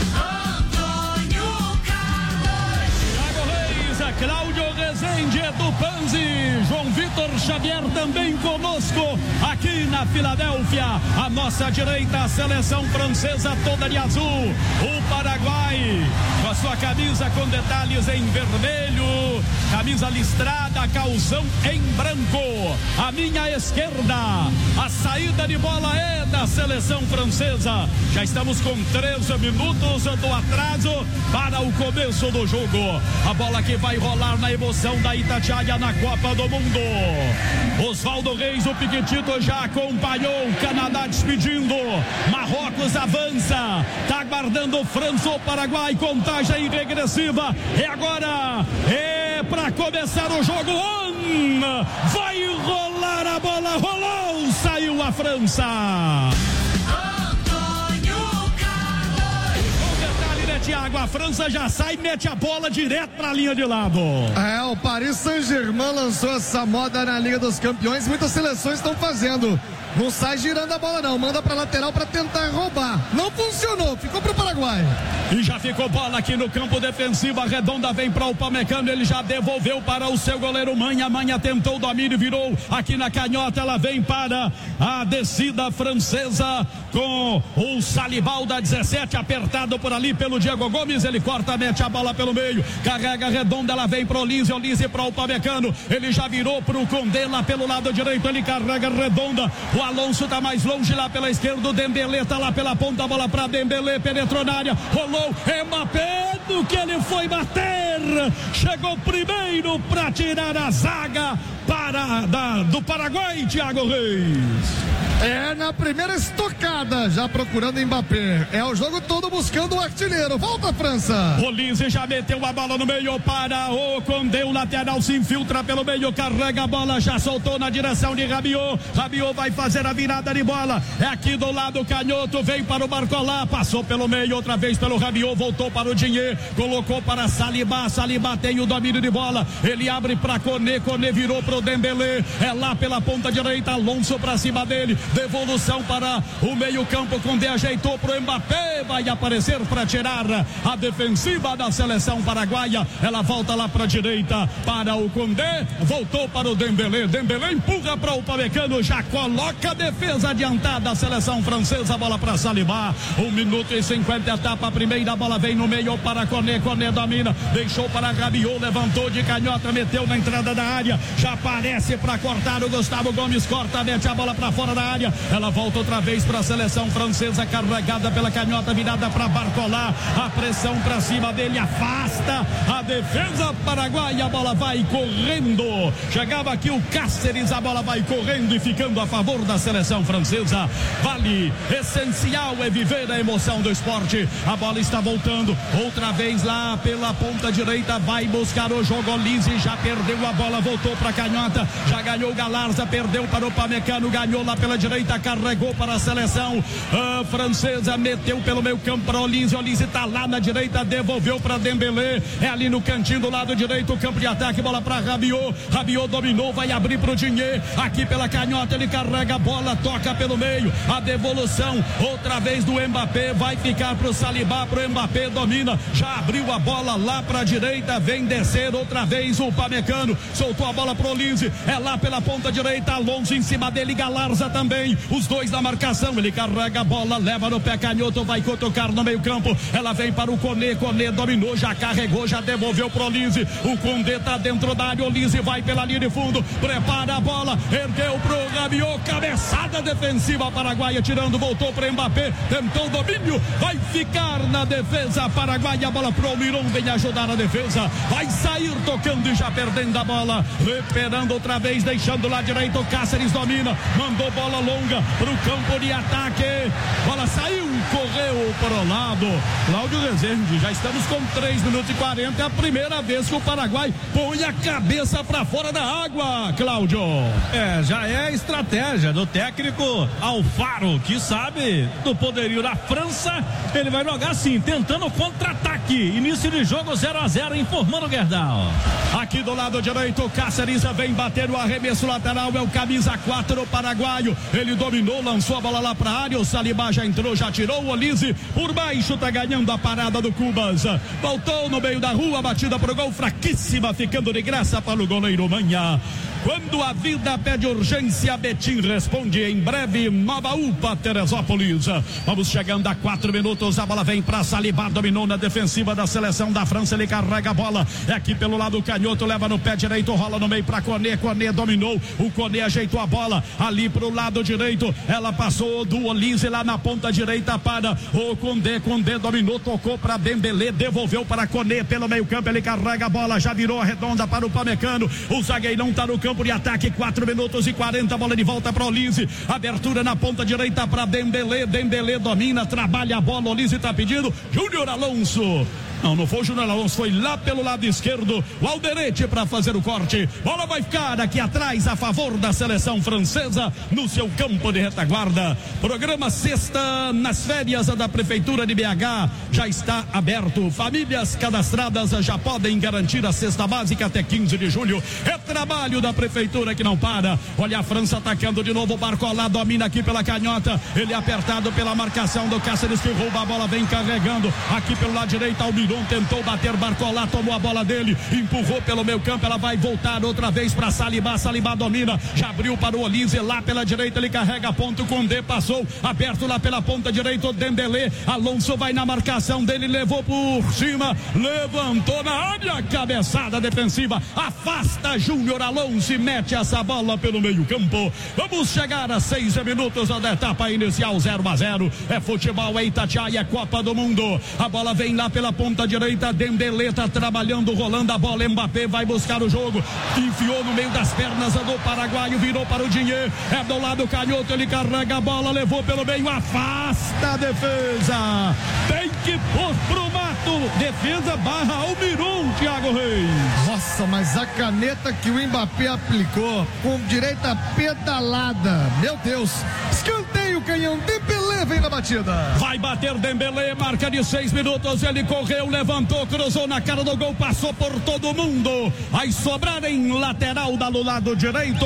F: Cláudio Rezende, Edu Panzi, João Vitor Xavier também conosco aqui na Filadélfia. A nossa direita, a seleção francesa toda de azul. O Paraguai com a sua camisa com detalhes em vermelho, camisa listrada, calção em branco. À minha esquerda, a saída de bola é da seleção francesa. Já estamos com treze minutos do atraso para o começo do jogo. A bola que vai rolar na emoção da Itatiaia na Copa do Mundo. Oswaldo Reis, o Piquetito, já acompanhou o Canadá despedindo. Marrocos avança, tá aguardando França ou Paraguai, contagem regressiva. É agora, é pra começar o jogo. On! Vai rolar a bola, rolou, saiu a França. Tiago, a França já sai e mete a bola direto pra linha de lado.
W: É, o Paris Saint-Germain lançou essa moda na Liga dos Campeões, muitas seleções estão fazendo. Não sai girando a bola não, manda pra lateral pra tentar roubar. Não funcionou, ficou pro Paraguai.
F: E já ficou bola aqui no campo defensivo, a Redonda vem para o Upamecano, ele já devolveu para o seu goleiro Manha, Manha tentou o domínio, virou aqui na canhota, ela vem para a descida francesa com o Salibalda, dezessete, apertado por ali pelo Diego Gomes, ele corta, mete a bola pelo meio, carrega a Redonda, ela vem pro Olise, Olise para o Upamecano, ele já virou pro Condé lá pelo lado direito, ele carrega a Redonda, o Alonso tá mais longe lá pela esquerda, o Dembélé tá lá pela ponta, a bola para Dembélé, penetrou na área, rolou, Mbappé, do que ele foi bater, chegou primeiro para tirar a zaga para, da, do Paraguai, Thiago Reis.
W: É na primeira estocada, já procurando Mbappé. É o jogo todo buscando o artilheiro. Volta a França.
F: Olise já meteu a bola no meio para o Condé, o lateral se infiltra pelo meio, carrega a bola, já soltou na direção de Rabiot. Rabiot vai fazer a virada de bola. É aqui do lado canhoto, vem para o Barcolá, passou pelo meio, outra vez pelo Rabiot, voltou para o Dinhe, colocou para Saliba, Saliba tem o domínio de bola, ele abre para Koné, Koné virou para o Dembélé, é lá pela ponta direita, Alonso para cima dele, devolução para o meio campo, Condé ajeitou para o Mbappé, vai aparecer para tirar a defensiva da seleção paraguaia, ela volta lá para a direita para o Condé, voltou para o Dembélé, Dembélé empurra para o Upamecano, já coloca a defesa adiantada, a seleção francesa, bola para Saliba, um minuto e cinquenta, etapa a primeira, a bola vem no meio para Koné, Koné domina, deixou para Rabiot, levantou de canhota, meteu na entrada da área, já aparece para cortar o Gustavo Gomes, corta, mete a bola para fora da área, ela volta outra vez para a seleção francesa, carregada pela canhota, virada para Barcolá, a pressão para cima dele, afasta a defesa paraguaia, a bola vai correndo, chegava aqui o Cáceres, a bola vai correndo e ficando a favor da seleção francesa. Vale, essencial é viver a emoção do esporte, a bola está voltando, outra vez lá pela ponta direita, vai buscar o jogo, Olise já perdeu a bola, voltou para a canhota, já ganhou Galarza, perdeu para o Upamecano, ganhou lá pela direita, direita, carregou para a seleção a francesa, meteu pelo meio campo para Olise, Olise tá lá na direita, devolveu para Dembélé, é ali no cantinho do lado direito, o campo de ataque, bola para Rabiot, Rabiot dominou, vai abrir pro Digne, aqui pela canhota, ele carrega a bola, toca pelo meio, a devolução, outra vez do Mbappé, vai ficar pro Saliba, pro Mbappé, domina, já abriu a bola lá pra direita, vem descer outra vez o Upamecano, soltou a bola pro Olise, é lá pela ponta direita, Alonso em cima dele, Galarza também, os dois na marcação, ele carrega a bola, leva no pé canhoto, vai tocar no meio campo, ela vem para o Koné, Koné dominou, já carregou, já devolveu pro Olise, o Koundé tá dentro da área, Olise vai pela linha de fundo, prepara a bola, ergueu pro Rabiot, cabeçada defensiva paraguaia, tirando, voltou pro Mbappé, tentou o domínio, vai ficar na defesa paraguaia, a bola pro Almiron, vem ajudar a defesa, vai sair tocando e já perdendo a bola, recuperando outra vez, deixando lá direito, Cáceres domina, mandou bola longa pro campo de ataque, bola saiu, correu para o lado, Cláudio Rezende, já estamos com três minutos e quarenta, é a primeira vez que o Paraguai põe a cabeça para fora da água, Cláudio.
E: É, já é a estratégia do técnico Alfaro, que sabe do poderio da França, ele vai jogar assim, tentando contra-ataque, início de jogo zero a zero, informando o Gerdau.
F: Aqui do lado direito, Cáceres vem bater o arremesso lateral, é o camisa quatro paraguaio, ele dominou, lançou a bola lá pra área, o Saliba já entrou, já tirou, o Olise por baixo, tá ganhando a parada do Cubas, voltou no meio da rua, batida pro gol, fraquíssima, ficando de graça para o goleiro Manha. Quando a vida pede urgência, Betim responde em breve, Nova UPA, Teresópolis. Vamos chegando a quatro minutos, a bola vem para Saliba, dominou na defensiva da seleção da França, ele carrega a bola, é aqui pelo lado canhoto, leva no pé direito, rola no meio para Koné, Koné dominou, o Koné ajeitou a bola, ali pro lado direito, ela passou do Olise lá na ponta direita para o Koundé, Koundé dominou, tocou para Dembélé, devolveu para Koné pelo meio campo, ele carrega a bola, já virou a redonda para o Upamecano, o zagueirão tá no campo de ataque, quatro minutos e quarenta, bola de volta para Olise, abertura na ponta direita para Dembélé, Dembélé domina, trabalha a bola, Olise tá pedindo, Júnior Alonso. Não, não foi o Júnior Alonso, foi lá pelo lado esquerdo, o Alderete para fazer o corte, bola vai ficar aqui atrás a favor da seleção francesa, no seu campo de retaguarda. Programa Sexta nas Férias da Prefeitura de B H já está aberto, famílias cadastradas já podem garantir a cesta básica até quinze de julho, é trabalho da Prefeitura que não para. Olha a França atacando de novo, o Barcola domina aqui pela canhota, ele é apertado pela marcação do Cáceres, que rouba a bola, vem carregando, aqui pelo lado direito, Almiron tentou bater, Barcola tomou a bola dele, empurrou pelo meio campo, ela vai voltar outra vez para Saliba, Saliba domina, já abriu para o Olise, lá pela direita ele carrega a ponta, o Koundé passou, aberto lá pela ponta direita, o Dembélé, Alonso vai na marcação dele, levou por cima, levantou na área, cabeçada defensiva, afasta Júnior Alonso e mete essa bola pelo meio campo. Vamos chegar a seis minutos da etapa inicial, zero a zero, é futebol, é Itatiaia, é Copa do Mundo, a bola vem lá pela ponta direita, Dembélé tá trabalhando, rolando a bola, Mbappé vai buscar o jogo, enfiou no meio das pernas do paraguaio, virou para o Digne, é do lado canhoto, ele carrega a bola, levou pelo meio, afasta a defesa, tem que pôr pro mato, defesa barra Almiron, Thiago Reis.
W: Nossa, mas a caneta que o Mbappé aplicou, com direita pedalada, meu Deus, escanteio, canhão, Dembélé vem na batida.
F: Vai bater Dembélé, marca de seis minutos, ele correu, levantou, cruzou na cara do gol, passou por todo mundo, vai sobrar em lateral do lado direito,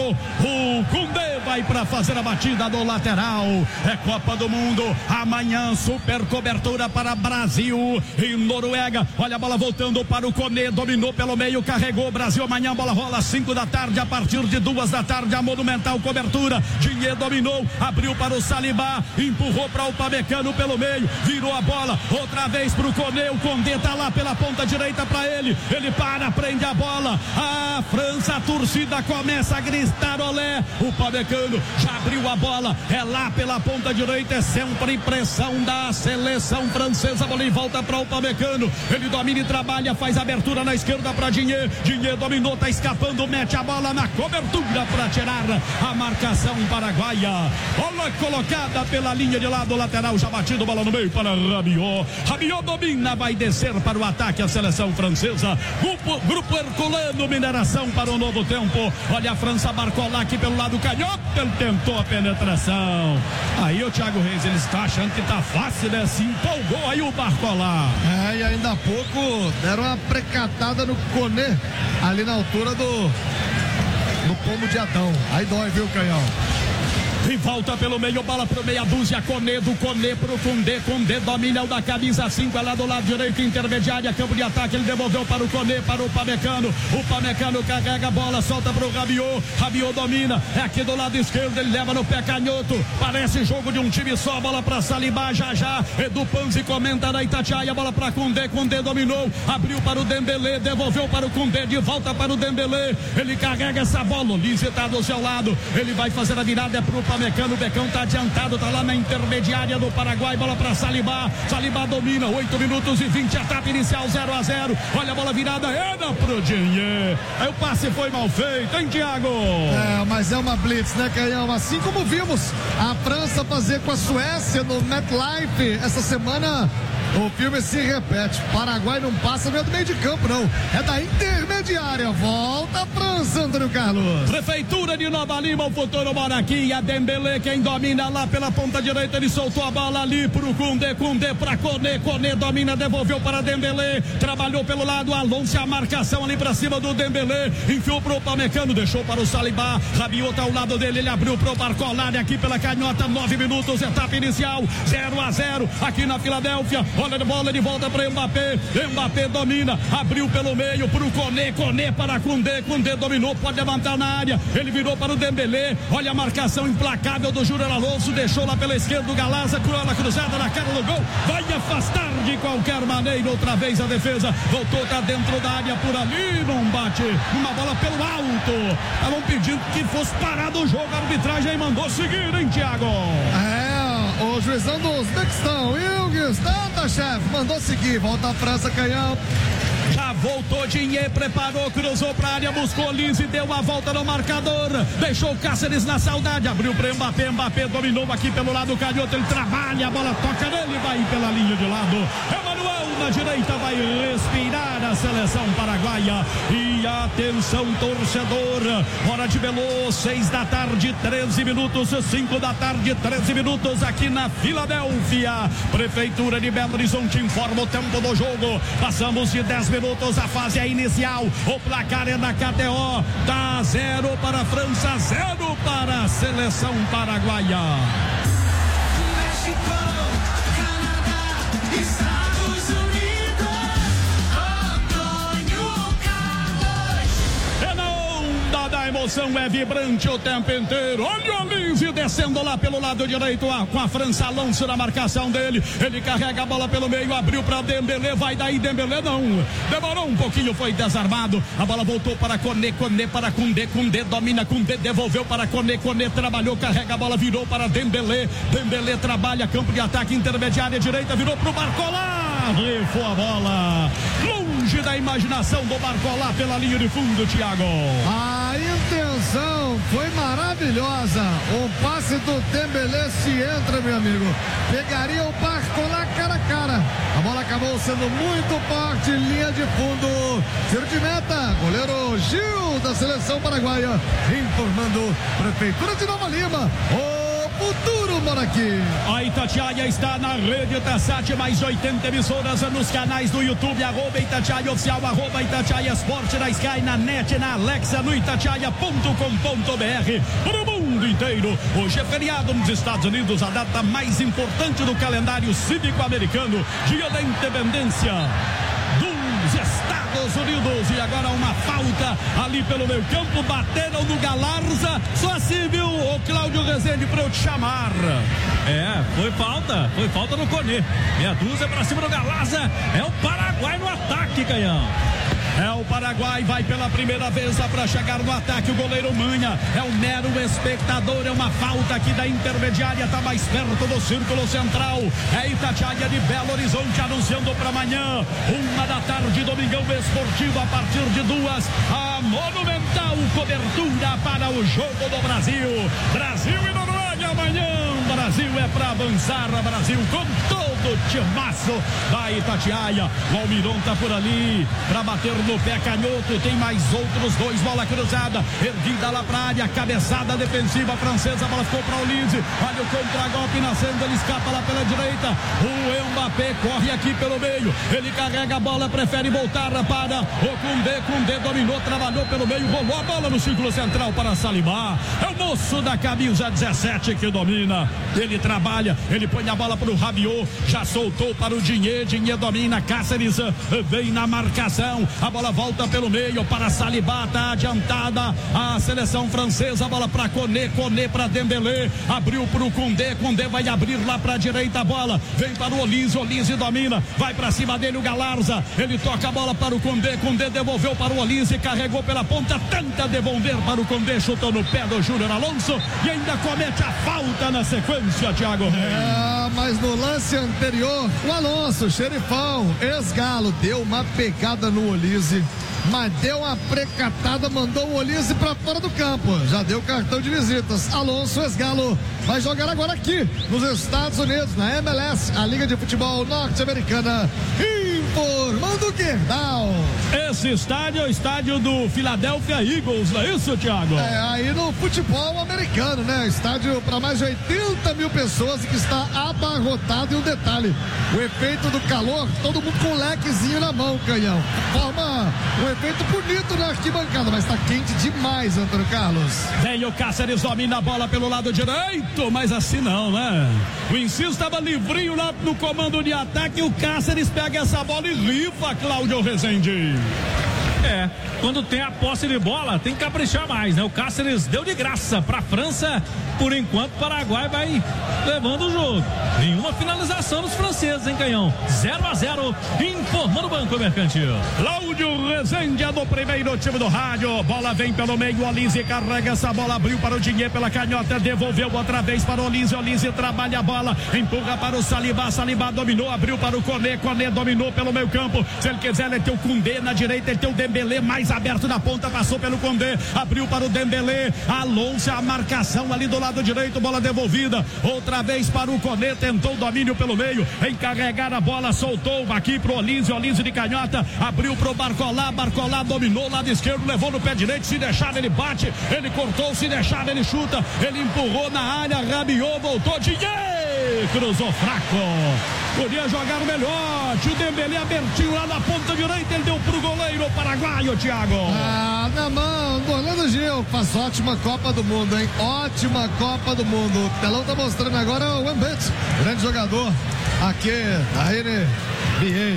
F: o Koundé vai para fazer a batida do lateral, é Copa do Mundo, amanhã super cobertura para Brasil e Noruega, olha a bola voltando para o Koné, dominou pelo meio, carregou, Brasil amanhã, a bola rola cinco da tarde, a partir de duas da tarde, a monumental cobertura, Digne dominou, abriu para o Saliba, empurrou para o Upamecano pelo meio, virou a bola, outra vez para o Koné, o Koundé tá lá pela ponta direita para ele, ele para, prende a bola, a França, a torcida começa a gritar olé, o Upamecano já abriu a bola, é lá pela ponta direita, é sempre pressão da seleção francesa, a bola em volta para o Upamecano, ele domina e trabalha, faz abertura na esquerda para Digne, Digne dominou, tá escapando, mete a bola na cobertura para tirar a marcação paraguaia, bola colocada pela linha de lado lado lateral, já batido, bola no meio para Rabiot. Rabiot domina, vai descer para o ataque a seleção francesa. Grupo, grupo Herculano, Mineração para o novo tempo. Olha a França, Barcola aqui pelo lado canhoto, ele tentou a penetração. Aí o Thiago Reis, ele está achando que tá fácil, né? Se empolgou aí o Barcola.
W: É, e ainda há pouco deram uma precatada no Koné, ali na altura do no pomo de Adão. Aí dói, viu, Canhão?
F: E volta pelo meio, bola pro meia dúzia, Koné, do Koné pro Koundé, Koundé domina o da camisa cinco, lá do lado direito, intermediária, campo de ataque, ele devolveu para o Koné, para o Pamecano, o Pamecano carrega a bola, solta pro Rabiot, Rabiot domina, é aqui do lado esquerdo, ele leva no pé canhoto, parece jogo de um time só, bola pra Saliba, já já, Edu Panzi comenta da Itatiaia, bola pra Koundé, Koundé dominou, abriu para o Dembélé, devolveu para o Koundé, de volta para o Dembélé, ele carrega essa bola, o Lise tá do seu lado, ele vai fazer a virada, é pro Pamecano, o Becão tá adiantado, tá lá na intermediária do Paraguai, bola pra Saliba, Saliba domina, oito minutos e vinte, etapa inicial zero a zero, olha a bola virada, é da pro Dinhe, aí o passe foi mal feito, hein, Thiago?
W: É, mas é uma blitz, né, Canhão? Assim como vimos a França fazer com a Suécia no MetLife essa semana. O filme se repete. Paraguai não passa do meio de campo, não. É da intermediária. Volta a França, Antônio Carlos.
F: Prefeitura de Nova Lima, o futuro mora aqui. A Dembélé, quem domina lá pela ponta direita, ele soltou a bola ali pro Koundé, Koundé pra Koné, Koné domina, devolveu para Dembélé, trabalhou pelo lado, Alonso, a marcação ali pra cima do Dembélé, enfiou pro Pamecano, deixou para o Saliba, Rabiot ao lado dele, ele abriu pro Barcolari aqui pela canhota, nove minutos, etapa inicial, zero a zero, aqui na Filadélfia. Olha a bola de volta para Mbappé. Mbappé domina, abriu pelo meio para o Koné, Koné para Koundé, Koundé dominou, pode levantar na área, ele virou para o Dembélé. Olha a marcação implacável do Júnior Alonso, deixou lá pela esquerda o Galaza, cruela cruzada na cara do gol, vai afastar de qualquer maneira, outra vez a defesa, voltou, tá dentro da área por ali, não bate, uma bola pelo alto, estavam pedindo que fosse parado o jogo, a arbitragem aí mandou seguir, hein, Thiago?
W: É, o juizão do Uzbequistão, Ilgues, nada, chefe, mandou seguir, volta a França, Canhão.
F: Já voltou Dinhe, preparou, cruzou pra área, buscou Lise, deu a volta no marcador, deixou Cáceres na saudade, abriu pra Mbappé, Mbappé dominou aqui pelo lado canhoto, ele trabalha, a bola toca nele, vai pela linha de lado, Emanuel na direita, vai respirar a seleção paraguaia, e atenção torcedor, hora de Belo, seis da tarde, treze minutos, cinco da tarde, treze minutos, aqui na Filadélfia, Prefeitura de Belo Horizonte informa o tempo do jogo, passamos de dez minutos, a fase é inicial, o placar é da K T O, dá zero para a França, zero para a seleção paraguaia.
O: México, Canadá, Estados Unidos, Antônio Carlos.
F: É na onda da emoção, é vibrante o tempo inteiro, olha o Lise descendo lá pelo lado direito, a, com a França, Alonso na marcação dele, ele carrega a bola pelo meio, abriu para Dembélé, vai daí Dembélé, não, demorou um pouquinho, foi desarmado, a bola voltou para Koné, Koné para Koundé, Koundé domina, Koundé devolveu para Koné, Koné trabalhou, carrega a bola, virou para Dembélé, Dembélé trabalha, campo de ataque, intermediária direita, virou para o Barcola, rifou a bola, longe da imaginação do Barcola pela linha de fundo, Thiago.
W: A intenção foi maravilhosa, o passe do Dembélé, se entra, meu amigo, pegaria o Barcola cara a cara, a bola acabou sendo muito forte, linha de fundo, tiro de meta, goleiro Gil da seleção paraguaia, informando Prefeitura de Nova Lima, o futuro mora aqui.
F: A Itatiaia está na rede Tassat, mais oitenta emissoras nos canais do YouTube, arroba Itatiaia Oficial, arroba Itatiaia Esporte, na Sky, na Net, na Alexa, no itatiaia ponto com ponto br, para o mundo inteiro. Hoje é feriado nos Estados Unidos, a data mais importante do calendário cívico-americano, dia da independência dos Estados Unidos, e agora uma falta ali pelo meio campo, bateram no Galarza, só assim, viu, o Cláudio Rezende, pra eu te chamar.
E: É, foi falta, foi falta no Koné, meia dúzia pra cima do Galarza, é o Paraguai no ataque, Canhão.
F: É o Paraguai, vai pela primeira vez para chegar no ataque. O goleiro Manha é um mero espectador. É uma falta aqui da intermediária. Tá mais perto do círculo central. É Itatiaia de Belo Horizonte anunciando para amanhã. Uma da tarde, Domingão Esportivo a partir de duas. A monumental cobertura para o jogo do Brasil. Brasil e Noruega amanhã. Brasil é para avançar. Brasil com todo o timaço da Itatiaia. O Almiron tá por ali para bater no pé canhoto. Tem mais outros dois. Bola cruzada, erguida lá pra área. Cabeçada defensiva francesa. A bola ficou para o Lise. Olha o contra-golpe nascendo. Ele escapa lá pela direita. O Mbappé corre aqui pelo meio. Ele carrega a bola, prefere voltar para o Koundé. Koundé dominou, trabalhou pelo meio, rolou a bola no círculo central para Saliba. É o moço da camisa dezessete que domina. Ele trabalha, ele põe a bola para o Rabiot. Já soltou para o Dinhe. Dinhe domina. Cáceres vem na marcação. A bola volta pelo meio para Saliba. Tá adiantada a seleção francesa. A bola para Koné. Koné para Dembélé. Abriu para o Koundé. Koundé vai abrir lá para a direita a bola. Vem para o Olise. Olise domina. Vai para cima dele o Galarza. Ele toca a bola para o Koundé. Koundé devolveu para o Olise. Carregou pela ponta. Tenta devolver para o Koundé. Chutou no pé do Júnior Alonso. E ainda comete a falta na sequência, Thiago Reis.
W: É, mas no lance anterior, o Alonso, xerifão, ex-galo, deu uma pegada no Olise. Mas deu uma precatada, mandou o Olise pra fora do campo. Já deu cartão de visitas. Alonso, ex-galo, vai jogar agora aqui nos Estados Unidos, na M L S, a Liga de Futebol Norte-Americana. Informando o Gerdau.
F: Esse estádio é o estádio do Philadelphia Eagles, não é isso, Thiago?
W: É, aí no futebol americano, né? Estádio para mais de oitenta mil pessoas e que está abarrotado. E um detalhe, o efeito do calor, todo mundo com um lequezinho na mão, Canhão. Forma um efeito bonito na arquibancada, mas está quente demais, Antônio Carlos.
F: Vem o Cáceres, domina a bola pelo lado direito, mas assim não, né? O Inciso estava livrinho lá no comando de ataque. O Cáceres pega essa bola e rifa, Cláudio Rezende.
E: É, quando tem a posse de bola, tem que caprichar mais, né? O Cáceres deu de graça pra França. Por enquanto, o Paraguai vai levando o jogo. Nenhuma finalização dos franceses, hein, Canhão? zero a zero, informando o Banco Mercantil.
F: Cláudio Rezende é do primeiro time do rádio. Bola vem pelo meio, o Olise carrega essa bola, abriu para o Dinhe pela canhota, devolveu outra vez para o Olise. Olise trabalha a bola, empurra para o Saliba. Saliba dominou, abriu para o Koné. Koné dominou pelo meio campo. Se ele quiser, ele tem o Koundé na direita, ele tem o Dembélé mais aberto na ponta, passou pelo Koundé, abriu para o Dembélé. Alonso, a marcação ali do lado direito, bola devolvida, outra vez para o Koné, tentou o domínio pelo meio, encarregar a bola, soltou aqui pro Olise, Olise de canhota, abriu pro Barcolá, Barcolá dominou lado esquerdo, levou no pé direito, se deixar ele bate, ele cortou, se deixar ele chuta, ele empurrou na área, Rabiot voltou, Dinhe, cruzou fraco, podia jogar melhor, o Dembélé abertinho lá na ponta direita, ele deu pro goleiro paraguaio, Thiago.
W: Ah, na mão do Orlando Gil, faz ótima Copa do Mundo, hein? Ótima Copa do Mundo. O telão tá mostrando agora o Wembet, grande jogador aqui da N B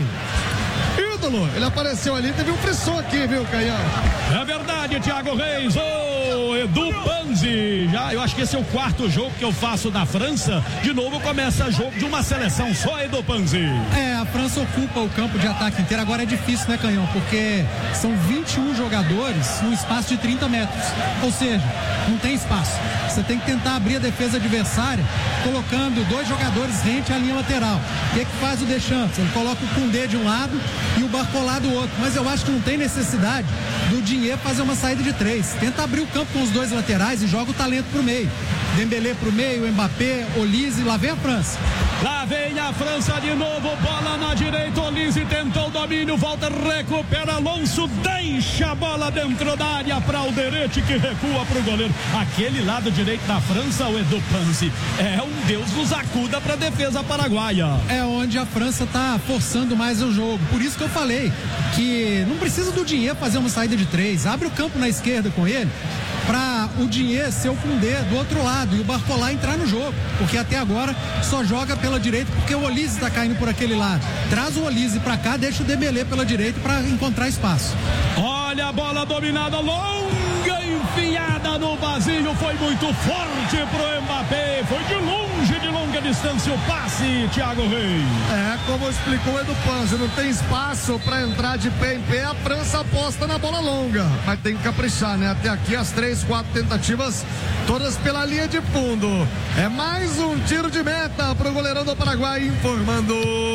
W: A. Ídolo, ele apareceu ali, teve um frisson aqui, viu, Canhão?
F: É verdade, Thiago Reis. Ô, Edu Panzi. Já, eu acho que esse é o quarto jogo que eu faço na França. De novo começa jogo de uma seleção só, Edu Panzi.
G: É, a França ocupa o campo de ataque inteiro. Agora é difícil, né, Canhão? Porque são vinte e um jogadores num espaço de trinta metros. Ou seja, não tem espaço. Você tem que tentar abrir a defesa adversária colocando dois jogadores rente à linha lateral. O que é que faz o Deschamps? Ele coloca o Koundé de um lado e o Barcolá do outro. Mas eu acho que não tem necessidade do Dinhe fazer uma saída de três. Tenta abrir o campo com os dois laterais e joga o talento pro meio. Dembélé pro meio, Mbappé, Olise, lá vem a França.
F: Lá vem a França de novo, bola na direita, Olise tentou o domínio, volta, recupera Alonso, deixa a bola dentro da área para o Alderete que recua pro goleiro. Aquele lado direito da França, o Edu Panzi, é um Deus nos acuda para a defesa paraguaia.
G: É onde a França tá forçando mais o jogo, por isso que eu falei que não precisa do Dinhe fazer uma saída de três, abre o campo na esquerda com ele, para o Dinhe ser o Koundé do outro lado e o Barcolá entrar no jogo, porque até agora só joga pela direita porque o Olise está caindo por aquele lado. Traz o Olise para cá, deixa o Dembélé pela direita para encontrar espaço.
F: Olha a bola dominada, longa enfiada no vazio, foi muito forte pro Mbappé, foi de longe, de longe longa distância o passe, Thiago Reis.
W: É, como explicou o Edu Panzi, não tem espaço para entrar de pé em pé, a França aposta na bola longa, mas tem que caprichar, né? Até aqui as três, quatro tentativas, todas pela linha de fundo. É mais um tiro de meta pro goleirão do Paraguai, informando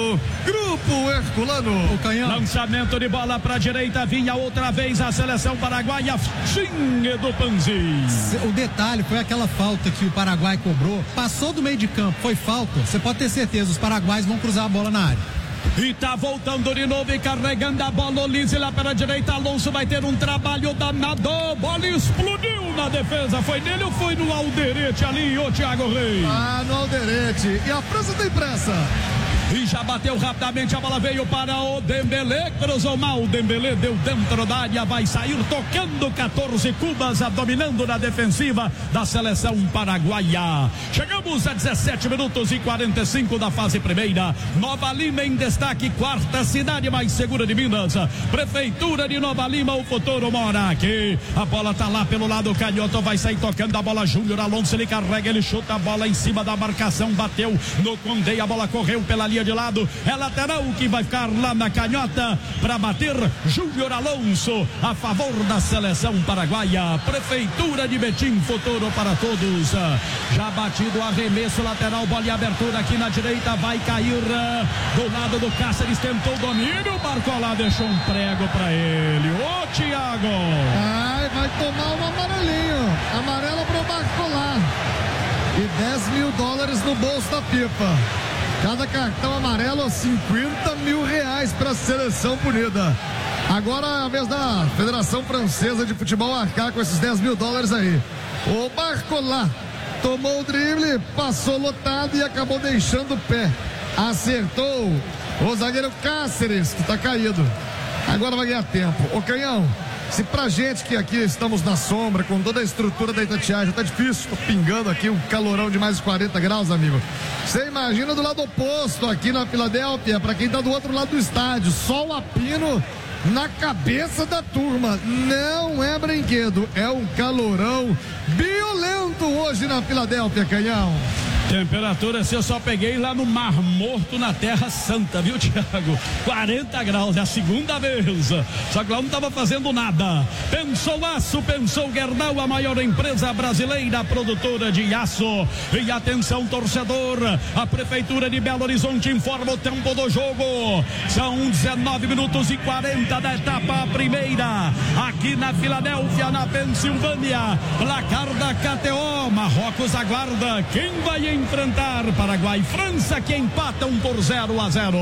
W: Grupo Herculano.
F: O canhão. Lançamento de bola pra direita, vinha outra vez a seleção paraguaia. Sim, Edu Panzi.
G: O detalhe foi aquela falta que o Paraguai cobrou, passou do meio de campo, foi falta. Você pode ter certeza, os paraguaios vão cruzar a bola na área.
F: E tá voltando de novo e carregando a bola, Olise lá pela direita, Alonso vai ter um trabalho danado, bola explodiu na defesa, foi nele ou foi no Alderete ali, ô Thiago Reis?
W: Ah, no Alderete, e a França tem pressa.
F: E já bateu rapidamente, a bola veio para o Dembélé, cruzou mal, o Dembélé deu dentro da área, vai sair tocando quatorze cubas, dominando na defensiva da seleção paraguaia. Chegamos a dezessete minutos e quarenta e cinco da fase primeira. Nova Lima em destaque, quarta cidade mais segura de Minas. Prefeitura de Nova Lima, o futuro mora aqui. A bola tá lá pelo lado canhoto, vai sair tocando a bola, Júnior Alonso, ele carrega, ele chuta a bola em cima da marcação, bateu no Condé, a bola correu pela linha de lado, é lateral que vai ficar lá na canhota para bater Júnior Alonso a favor da seleção paraguaia. Prefeitura de Betim, futuro para todos. Já batido o arremesso lateral, bola em abertura aqui na direita, vai cair do lado do Cáceres, tentou o domínio, Barcola deixou um prego para ele. Ô Thiago!
W: Ai, vai tomar um amarelinho, amarelo pro Barcola e dez mil dólares no bolso da pipa. Cada cartão amarelo, cinquenta mil reais para a seleção punida. Agora é a vez da Federação Francesa de Futebol arcar com esses dez mil dólares aí. O Barcola tomou o drible, passou lotado e acabou deixando o pé. Acertou o zagueiro Cáceres, que está caído. Agora vai ganhar tempo. Ô Canhão, se pra gente que aqui estamos na sombra, com toda a estrutura da Itatiaia, já tá difícil, tô pingando aqui um calorão de mais de quarenta graus, amigo. Você imagina do lado oposto, aqui na Filadélfia, pra quem tá do outro lado do estádio, sol a pino na cabeça da turma. Não é brinquedo, é um calorão violento hoje na Filadélfia, Canhão.
F: Temperatura, se eu só peguei lá no Mar Morto, na Terra Santa, viu, Thiago? quarenta graus, é a segunda vez. Só que lá não estava fazendo nada. Pensou Aço, pensou Gerdau, a maior empresa brasileira produtora de aço. E atenção, torcedor, a Prefeitura de Belo Horizonte informa o tempo do jogo. São dezenove minutos e quarenta da etapa primeira. Aqui na Filadélfia, na Pensilvânia. Placar da K T O. Marrocos aguarda. Quem vai enfrentar Paraguai e França, que empatam por zero a zero.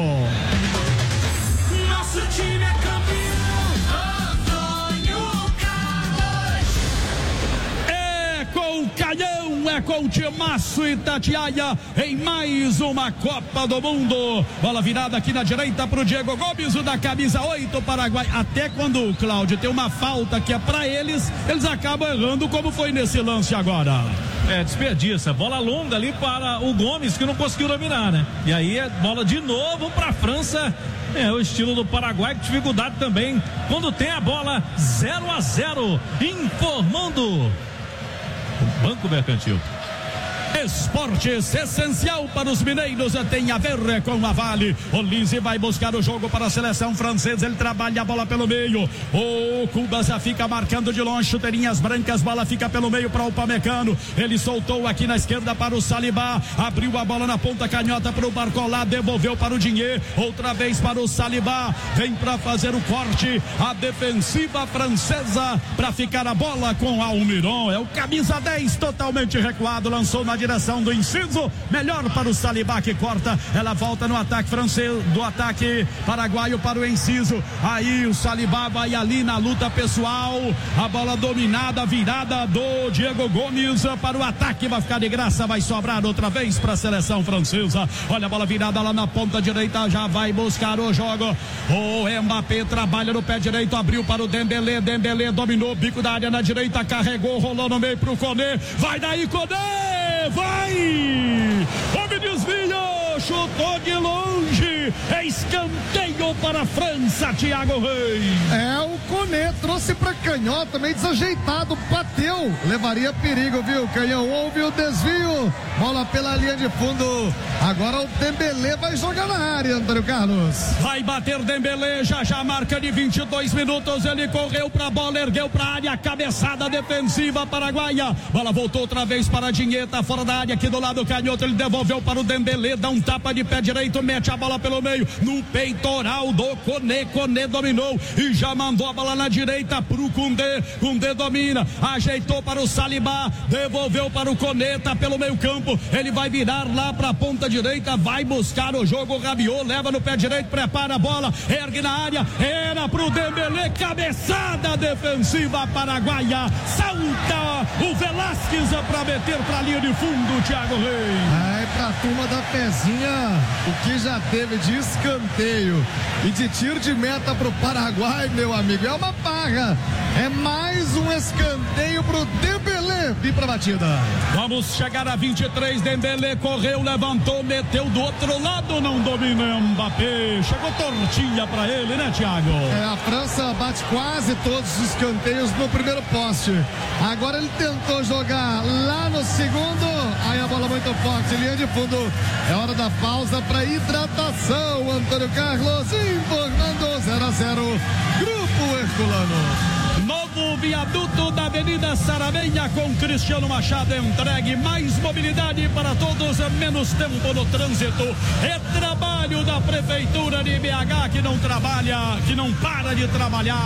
O: Nosso time é campeão, Antônio Carlos.
F: É com o Canhão, é com o Timaço Itatiaia em mais uma Copa do Mundo. Bola virada aqui na direita pro Diego Gomes, o da camisa oito, Paraguai. Até quando o Cláudio tem uma falta que é pra eles, eles acabam errando, como foi nesse lance agora.
E: É, desperdiça, bola longa ali para o Gomes, que não conseguiu dominar, né? E aí é bola de novo para a França. É o estilo do Paraguai, com dificuldade também quando tem a bola. Zero a zero, informando o Banco Mercantil.
F: Esportes essencial para os mineiros, tem a ver com a Vale. Olise vai buscar o jogo para a seleção francesa, ele trabalha a bola pelo meio. O Cubas já fica marcando de longe, chuteirinhas brancas, bola fica pelo meio para o Upamecano. Ele soltou aqui na esquerda para o Salibá, abriu a bola na ponta canhota para o Barcola, devolveu para o Dinheiro, outra vez para o Salibá, vem para fazer o corte, a defensiva francesa para ficar a bola com Almiron. É o camisa dez totalmente recuado, lançou na direção do inciso, melhor para o Salibá, que corta, ela volta no ataque francês, do ataque paraguaio para o inciso, aí o Salibá vai ali na luta pessoal, a bola dominada, virada do Diego Gomes para o ataque, vai ficar de graça, vai sobrar outra vez para a seleção francesa. Olha a bola virada lá na ponta direita, já vai buscar o jogo, o Mbappé trabalha no pé direito, abriu para o Dembélé, Dembélé dominou, bico da área na direita, carregou, rolou no meio pro Koné, vai daí Koné, vai! Homem desvia, chutou de longe. É escanteio para a França, Thiago Reis.
W: É, o Koné trouxe para canhota, meio desajeitado, bateu. Levaria perigo, viu, Canhão? Houve o desvio. Bola pela linha de fundo. Agora o Dembélé vai jogar na área, Antônio Carlos.
F: Vai bater Dembélé, já já marca de vinte e dois minutos. Ele correu para a bola, ergueu para a área, cabeçada defensiva paraguaia. Bola voltou outra vez para a Dinheta, fora da área, aqui do lado canhoto. Ele devolveu para o Dembélé, dá um tapa de pé direito, mete a bola pelo meio, no peitoral do Koné. Koné dominou e já mandou a bola na direita pro Koundé. Koundé domina, ajeitou para o Saliba, devolveu para o Koné, tá pelo meio campo. Ele vai virar lá para a ponta direita, vai buscar o jogo. Rabiot leva no pé direito, prepara a bola, ergue na área, era pro Dembélé, cabeçada defensiva paraguaia, salta o Velasquez para meter para a linha de fundo, Thiago Reis.
W: Aí pra turma da pezinha, o que já teve de escanteio e de tiro de meta pro Paraguai, meu amigo, é uma barra, é mais um escanteio pro Dembélé vir pra batida.
F: Vamos chegar a vinte e três, Dembélé correu, levantou, meteu do outro lado, não domina Mbappé, chegou tortinha pra ele, né, Thiago?
W: É, a França bate quase todos os escanteios no primeiro poste, agora ele tentou jogar lá no segundo, aí a bola muito forte, linha de fundo, é hora da pausa pra hidratação, Antônio Carlos, informando zero a zero, Grupo Herculano.
F: Novo viaduto da Avenida Saramenha com Cristiano Machado entregue, mais mobilidade para todos, menos tempo no trânsito. É trabalho da Prefeitura de B H que não trabalha, que não para de trabalhar.